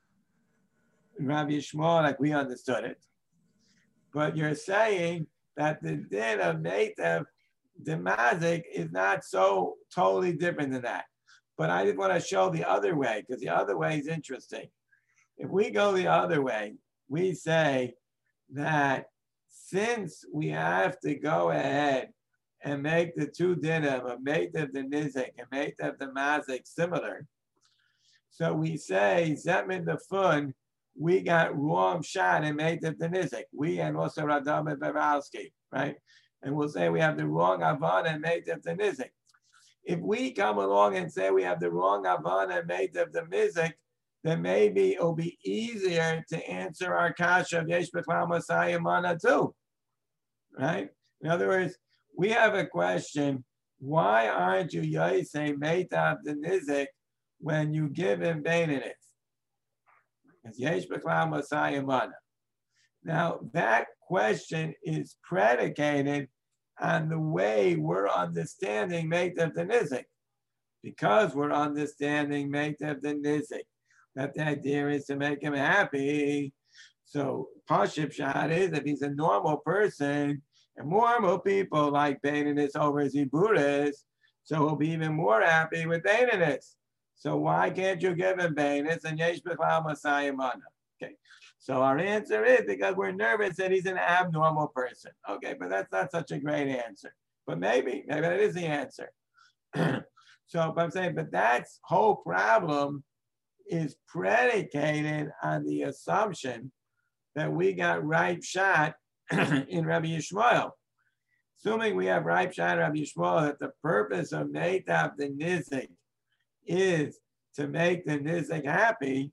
Rabbi Yishmael like we understood it, but you're saying that the din of Meitav the Mazik is not so totally different than that. But I just want to show the other way, because the other way is interesting. If we go the other way, we say that since we have to go ahead and make the two dinim of Meitav the Nizik and Meitav the Mazik similar, so we say Zemin the Fun, we got Ruam Shad and Meitav the Nizik. We and also Radam and Bavowski, right? and we'll say we have the wrong Havana and Meitav the Nizik. If we come along and say we have the wrong Havana and Meitav the Nizik, then maybe it'll be easier to answer our kasha of Yesh B'Klal Masayim Mana too, right? In other words, we have a question, why aren't you Yosei Meitav the Nizik when you give him Beinanif? Because Yesh B'Klal Masayim Mana. Now, that question is predicated on the way we're understanding Meitav the Nizik. Because we're understanding Meitav the Nizik, that the idea is to make him happy. So, Pashib Shad is if he's a normal person, and normal people like Beinanus over Ziburis, so he'll be even more happy with Beinanus. So, why can't you give him Beinanus and Yesh B'Klal Masayim Mana? Okay. So our answer is because we're nervous that he's an abnormal person. Okay, but that's not such a great answer. But maybe, maybe that is the answer. So but I'm saying, but that whole problem is predicated on the assumption that we got ripe shot in Rabbi Yishmael. Assuming we have ripe shot in Rabbi Yishmael, that the purpose of Meitav the Nizik is to make the Nizik happy.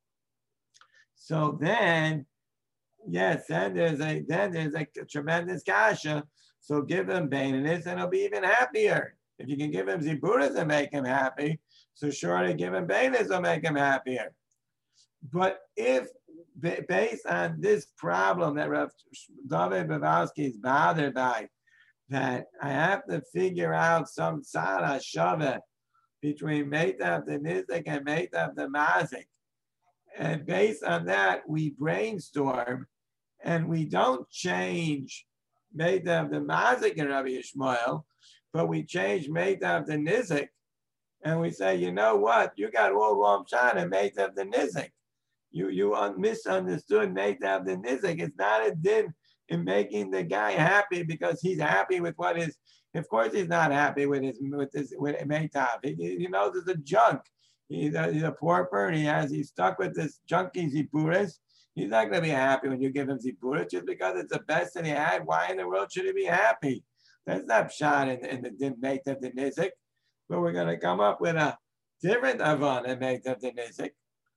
So then, yes, then there's a then there's a tremendous kasha. So give him Beinanus and he'll be even happier. If you can give him Ziburas and make him happy, so surely give him Beinanus will make him happier. But if based on this problem that Rav David Bavowski is bothered by, that I have to figure out some tzara shaveh between Meitav the Nizik and Meitav the Mazik. And based on that, we brainstorm and we don't change Meitav the Mazik and Rabbi Yishmael, but we change Meitav the Nizik. And we say, you know what? You got all wrong shot in Meitav the Nizik. You, you un- misunderstood Meitav the Nizik. It's not a din in making the guy happy because he's happy with what is, of course he's not happy with his, with his, with Meitav. He, he knows it's a junk. He's a, he's a pauper and he has, he's stuck with this junky Ziburis. He's not going to be happy when you give him Ziburis just because it's the best that he had. Why in the world should he be happy? That's not shot in, in the din Meitav the Nizik. But we're going to come up with a different Avan and Meitav the Nizik.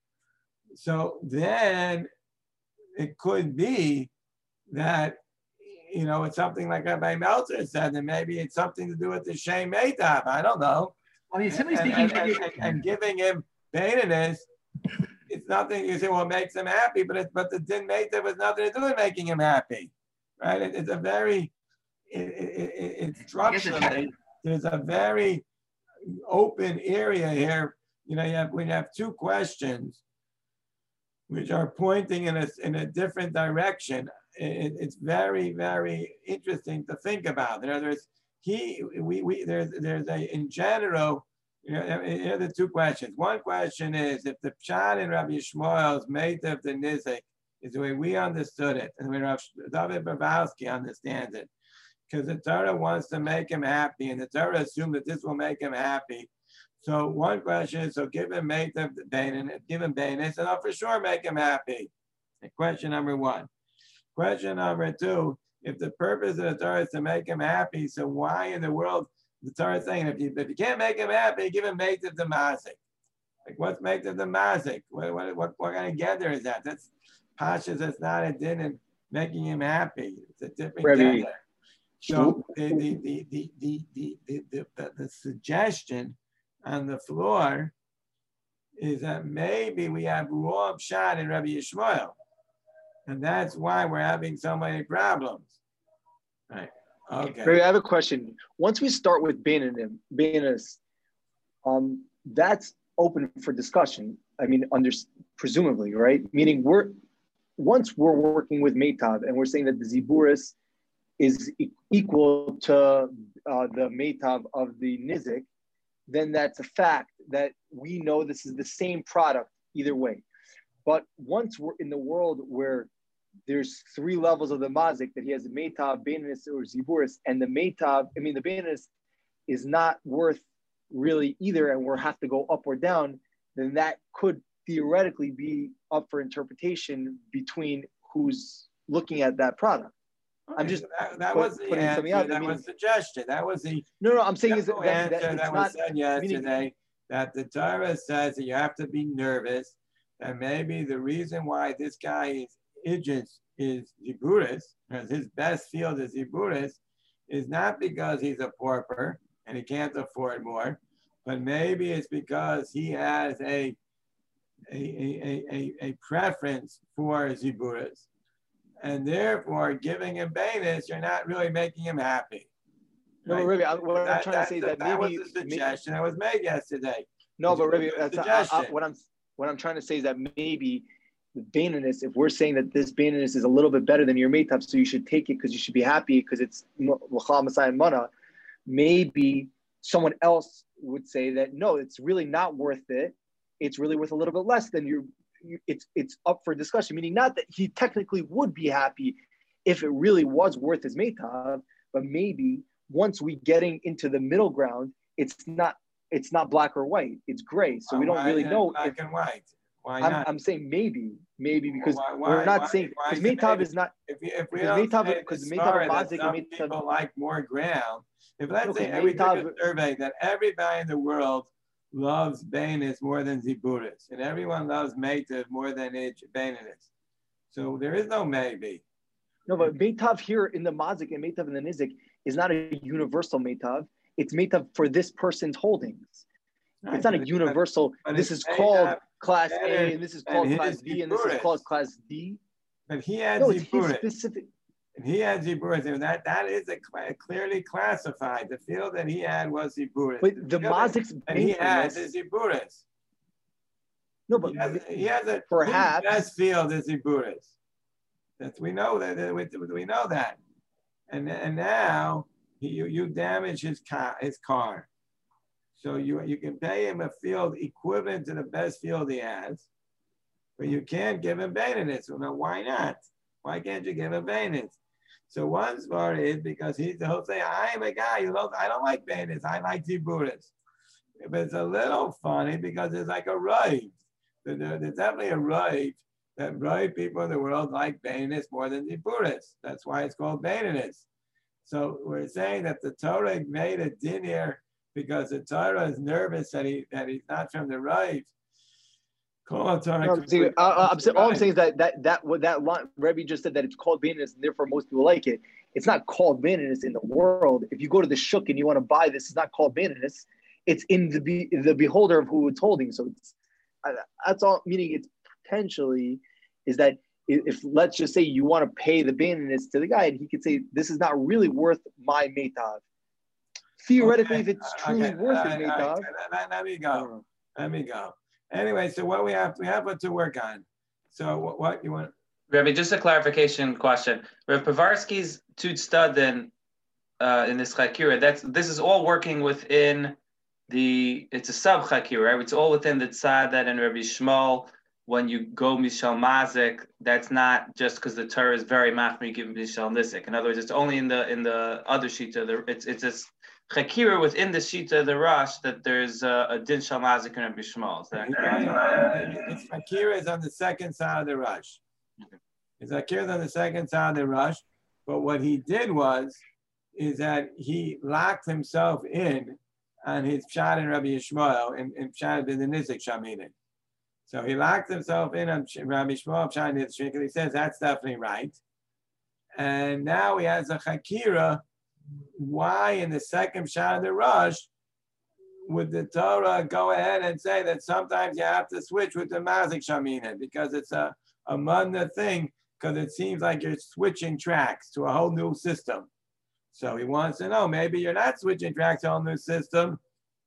So then it could be that, you know, it's something like Rabbi Meltzer said, and maybe it's something to do with the Shem Meitav. I don't know. I mean, simply and, speaking, and, and, and, and giving him Beinanus, it's nothing. You say, well, it makes him happy, but it's but the din Meitav has nothing to do with making him happy, right? It, it's a very, it, it, it, it's structurally, there's a very open area here. You know, you have when you have two questions, which are pointing in a in a different direction. It, it's very very interesting to think about. There, there's he we we there's there's a in general. You know, here are the two questions. One question is if the pshat in Rabbi Yishmael's Meitav the Nizik is the way we understood it, and the way Rav David Bavowski understands it, because the Torah wants to make him happy, and the Torah assumes that this will make him happy. So one question is, so give him Meitav the Beinanus, give him Beinanus, and I'll for sure make him happy. And question number one. Question number two, if the purpose of the Torah is to make him happy, so why in the world the Torah is saying if you if you can't make him happy, give him Meitav the Mazik? Like what's Meitav the Mazik? What what what, what kind of gather is that? That's Pashas. That's not a din in making him happy. It's a different gather. So the the the the the the, the, the, the, the suggestion on the floor is that maybe we have wrong shot in Rabbi Yishmael, and that's why we're having so many problems. Right. Okay. Ray, I have a question. Once we start with Beinanus, um, that's open for discussion. I mean, under presumably, right? Meaning we're once we're working with Meitav and we're saying that the Ziburis is e- equal to uh, the Meitav of the Nizik, then that's a fact that we know this is the same product either way. But once we're in the world where there's three levels of the Mazik, that he has a Meitav, Beinanus, or Ziburis, and the Meitav, I mean, the Beinanus is not worth really either, and we'll have to go up or down, then that could theoretically be up for interpretation between who's looking at that product. I'm just that, that put, was the putting answer. something out. That meaning, was suggestion. That was the no, no. I'm saying is that, answer that, that, that was not, said yesterday. meaning, that the Torah says that you have to be nervous, and maybe the reason why this guy is Idris is Ziburis, because his best field is Ziburis, is not because he's a pauper and he can't afford more, but maybe it's because he has a a, a, a, a preference for Ziburis. And therefore, giving him Bainis, you're not really making him happy. No, right? Rabbi, what that, I'm trying to say is that, that maybe was the suggestion that was made yesterday. No, but Rabbi, a that's I, I, what I'm what I'm trying to say is that maybe the Baininess, if we're saying that this Baininess is a little bit better than your Meitav, so you should take it because you should be happy because it's L'chal Masai and Mana, maybe someone else would say that no, it's really not worth it. It's really worth a little bit less than your. It's it's up for discussion. Meaning not that he technically would be happy if it really was worth his Meitav, but maybe once we getting into the middle ground, it's not it's not black or white. It's gray. So we don't really know black if, and white. Why I'm, not? I'm saying maybe, maybe because why, why, we're not why, saying because Meitav Meitav is not. If we, if we because don't Meitav, say because the Meitav story that Mazik some and Meitav, people like more ground. If let's no, say every Meitav, survey that everybody in the world loves Bainis more than Ziburis, and everyone loves Meitav more than Bainis. So there is no maybe. No, but Meitav here in the Mazik and Meitav in the Nizik is not a universal Meitav. It's Meitav for this person's holdings. Right, it's not a universal. But, but this is called class A, and this is called class B, and this is called class D. But he has no, Ziburis. Specific. And he had Ziburis, and that, that is a cl- clearly classified. The field that he had was Ziburis. But the, the Mazik's and he has is Ziburis. No, but he has, he has a perhaps his best field is Ziburis. That's we know that we, we know that, and and now he, you you damage his car his car, so you you can pay him a field equivalent to the best field he has, but you can't give him Bainis. So now why not? Why can't you give him Bainis? So one part is because he's he'll say I'm a guy who knows I don't like Bainis. I like Ziburis. But it's a little funny because it's like a right. There's definitely a right. That right people in the world like Bainis more than Ziburis. That's why it's called Bainis. So we're saying that the Torah made a din here because the Torah is nervous that he that he's not from the right. Call Torah. No, see, uh, I'm saying, all I'm saying is that that that what that line Rebbe just said that it's called Bainis and therefore most people like it. It's not called Bainis in the world. If you go to the shuk and you want to buy this, it's not called Bainis. It's in the be, the beholder of who it's holding. So it's uh, that's all. Meaning it's potentially is that if let's just say you want to pay the Bainis to the guy and he could say this is not really worth my Meitav. Theoretically, okay. if it's truly okay. worth his Meitav. Let, let me go. Let me go. Anyway, so what we have we have what to work on. So what, what you want? Rabbi, just a clarification question. Rav Povarsky's Tud Stadin uh, in this Chakira, that's this is all working within the it's a sub Chakira, right? It's all within the Tzadad and Rabbi Shmuel. When you go Mishal Mazik, that's not just because the Torah is very machmir given Mishal Nizik. In other words, it's only in the in the other shita. The, it's it's a chakira within the shita the Rosh that there's a, a din Shal Mazik and Rabbi Shmuel. Is that It's chakira is on the second side of the Rosh. It's chakira is on the second side of the Rosh. But what he did was, is that he locked himself in on his pshat and Rabbi Yishmael and, and pshat in the Nizik Shaminin. So he locked himself in on Rabbi Shmuel Pshat because he says that's definitely right. And now he has a chakira. Why in the second Pshat of the Rosh would the Torah go ahead and say that sometimes you have to switch with the Mazik Shamina because it's a, a munda thing because it seems like you're switching tracks to a whole new system. So he wants to know, maybe you're not switching tracks to a whole new system.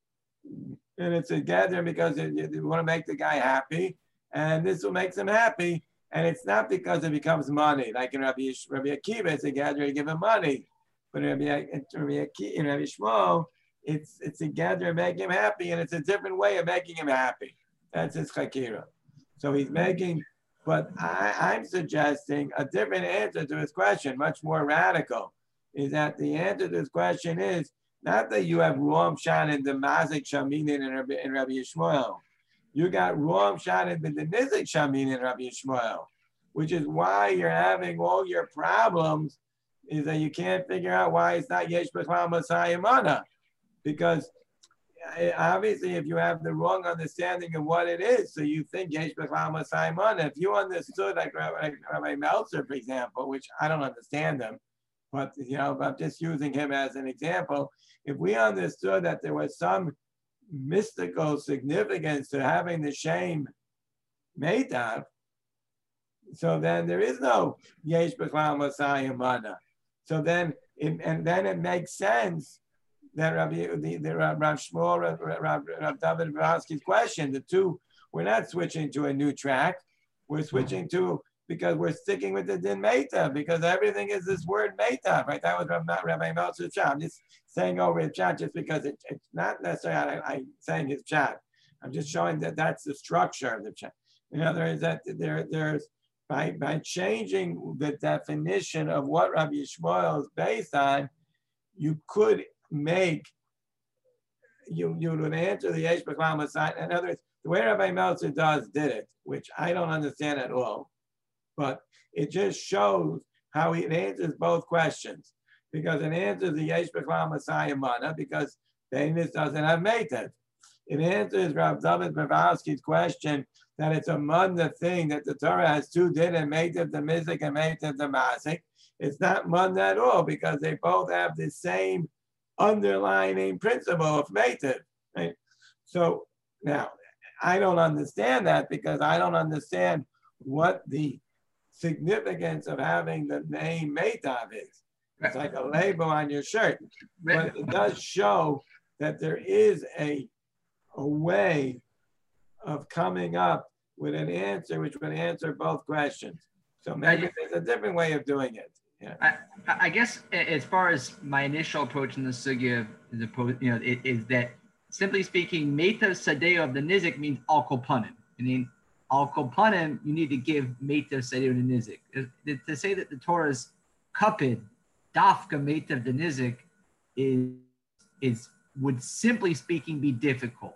And it's a gathering because you, you want to make the guy happy, and this will make him happy. And it's not because it becomes money, like in Rabbi, Rabbi Akiva, it's a gathering to give him money. But Rabbi, Rabbi Akiva, in Rabbi Shmuel, it's it's a gathering to make him happy, and it's a different way of making him happy. That's his chakira. So he's making, but I, I'm suggesting a different answer to his question, much more radical, is that the answer to his question is, not that you have Ruam Shan in the Mazik Shaminin and Rabbi, and Rabbi Yishmael. You got Ruam Shan in the Nizik Shaminin and Rabbi Yishmael, which is why you're having all your problems is that you can't figure out why it's not Yesh B'Chlal Masayim Mana. Because obviously if you have the wrong understanding of what it is, so you think Yesh B'Chlal Masayim Mana, if you understood like Rabbi, Rabbi Meltzer, for example, which I don't understand him, but you know, I'm just using him as an example. If we understood that there was some mystical significance to having the shame Meitav, so then there is no Yesh B'Chlal Masayim Mana. So then, it, and then it makes sense that Rabbi, the, the Rav Shmuel, Rav, Rav, Rav David Bravsky's question, the two, we're not switching to a new track. We're switching to, because we're sticking with the din Meitav, because everything is this word Meitav, right? That was Rabbi, Rabbi Meltzer's chat. I'm just saying over his chat just because it, it's not necessarily I, I'm saying his chat. I'm just showing that that's the structure of the chat. In other words, that there, there's, By, by changing the definition of what Rabbi Yishmael is based on, you could make, you, you would answer the Yesh B'Chlal Masayim. In other words, the way Rabbi Meltzer does did it, which I don't understand at all, but it just shows how he answers both questions. Because it answers the Yesh B'Chlal Masayim Mana, because Beinus doesn't have Meitav. It answers Rav David Bravsky's question that it's a munda thing that the Torah has two din and Meitav the Mizik and Meitav the Mazik. It's not munda at all because they both have the same underlying principle of Meitav. Right? So now I don't understand that because I don't understand what the significance of having the name Meitav is. It's like a label on your shirt, but it does show that there is a a way of coming up with an answer which would answer both questions. So maybe there's a different way of doing it. Yeah. I, I guess as far as my initial approach in the sugya is, opposed, you know, it, is that simply speaking, Meitav Sadeo of the Nizik means al kopanim. I mean, al kopanim, you need to give Meitav Sadeo the Nizik. To say that the Torah's kapid, dafka Meitav the Nizik is is would simply speaking be difficult.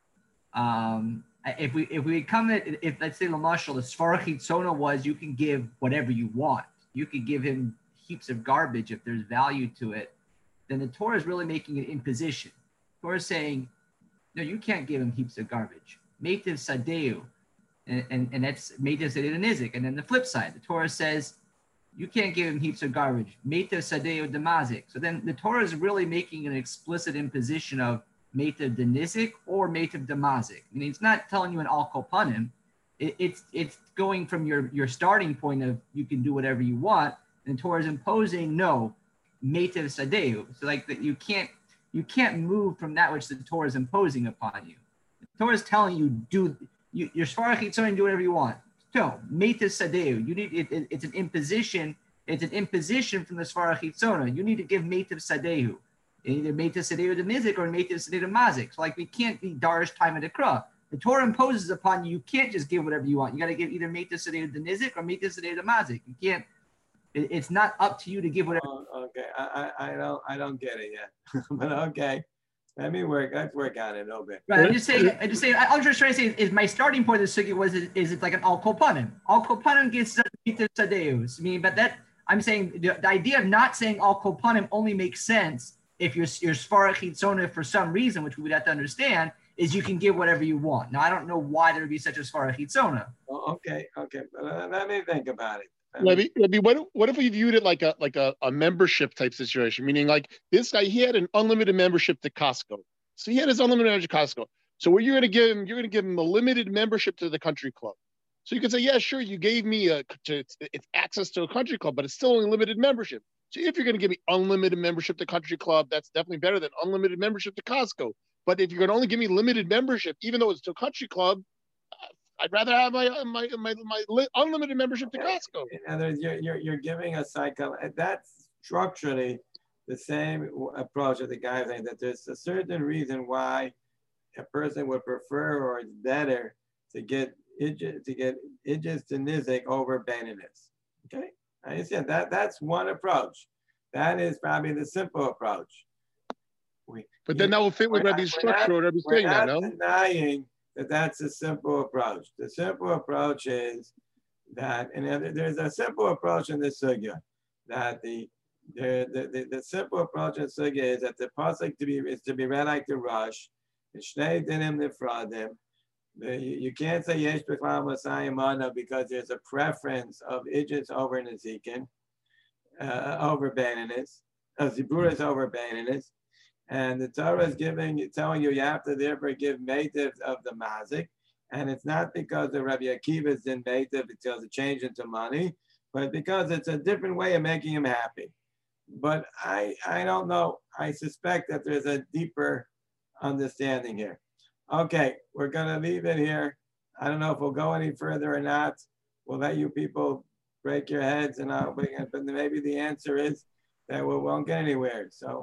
Um, if we if we come at if let's say Lamashal, the Svara Chitzona was you can give whatever you want. You could give him heaps of garbage if there's value to it. Then the Torah is really making an imposition. The Torah is saying, no, you can't give him heaps of garbage. Meitav Sadeu, and, and, and that's Meitav Sadeu Nizik. And then the flip side, the Torah says, you can't give him heaps of garbage. Meitav Sadeu Damazik. So then the Torah is really making an explicit imposition of Meitav Denizik or Meitav Damazik. I mean, it's not telling you an al kopanim. It, it's it's going from your, your starting point of you can do whatever you want, and the Torah is imposing no Meitav Sadeu. So like that you can't you can't move from that which the Torah is imposing upon you. The Torah is telling you do you your Svara Chitzon, do whatever you want. No, Meitav Sadeu. You need it, it, it's an imposition. It's an imposition from the Svara Chitzona. You need to give Meitav Sadeu. Either Meitav Sadeu de Mizik or Meitav Sadeu de Mazik. So like we can't be Darish time of the Krah. The Torah imposes upon you, you can't just give whatever you want. You got to give either Meitav Sadeu de Nizik or Meitav Sadeu de Mazik. You can't, it, it's not up to you to give whatever. Oh, okay, I, I I don't I don't get it yet. But okay. Let me work, let's work on it a little bit. Right, I'm just saying, I just saying, I'm just trying to say is, is my starting point of the sugi was is, is it like an al kopanim? Al kopanim gets Meitav Sadeus. I mean, but that I'm saying the, the idea of not saying al kopanim only makes sense if you're you're Svara Chitzona for some reason, which we would have to understand, is you can give whatever you want. Now I don't know why there would be such a Svara Chitzona. Oh, okay, okay, uh, let me think about it. Levy, Levy, what, what if we viewed it like a like a, a membership type situation? Meaning, like this guy, he had an unlimited membership to Costco, so he had his unlimited membership to Costco. So what you're going to give him, you're going to give him a limited membership to the country club. So you can say, yeah, sure, you gave me a to, it's, it's access to a country club, but it's still only limited membership. So if you're going to give me unlimited membership to country club, that's definitely better than unlimited membership to Costco. But if you're going to only give me limited membership, even though it's to a country club, I'd rather have my my my, my unlimited membership to Costco. In other words, you're, you're, you're giving a cycle. That's structurally the same approach that the guy saying that there's a certain reason why a person would prefer or it's better to get Idris, to get Idris to Nizik over Beinus. Okay, I understand that. That's one approach. That is probably the simple approach. We, but then that will fit with Rebbe's structure or Rebbe's saying that, no? Denying that that's a simple approach. The simple approach is that, and there's a simple approach in this sugya, that the The, the, the, the simple approach in Sugya is that the pasuk to be is to be read like the Rush. Shnei dinim nifradim. You, you can't say yesh b'chlam l'sayim mana because there's a preference of idjits over Nezikin, uh, over Baininus, of Ziburas over Baininus. And the Torah is giving, telling you you have to therefore give meitiv of the mazik. And it's not because the Rabbi Akiva's in meitiv, it's because it changed into money, but because it's a different way of making him happy. But I, I don't know. I suspect that there's a deeper understanding here. Okay, we're gonna leave it here. I don't know if we'll go any further or not. We'll let you people break your heads, and I'll, but maybe the answer is that we won't get anywhere. So.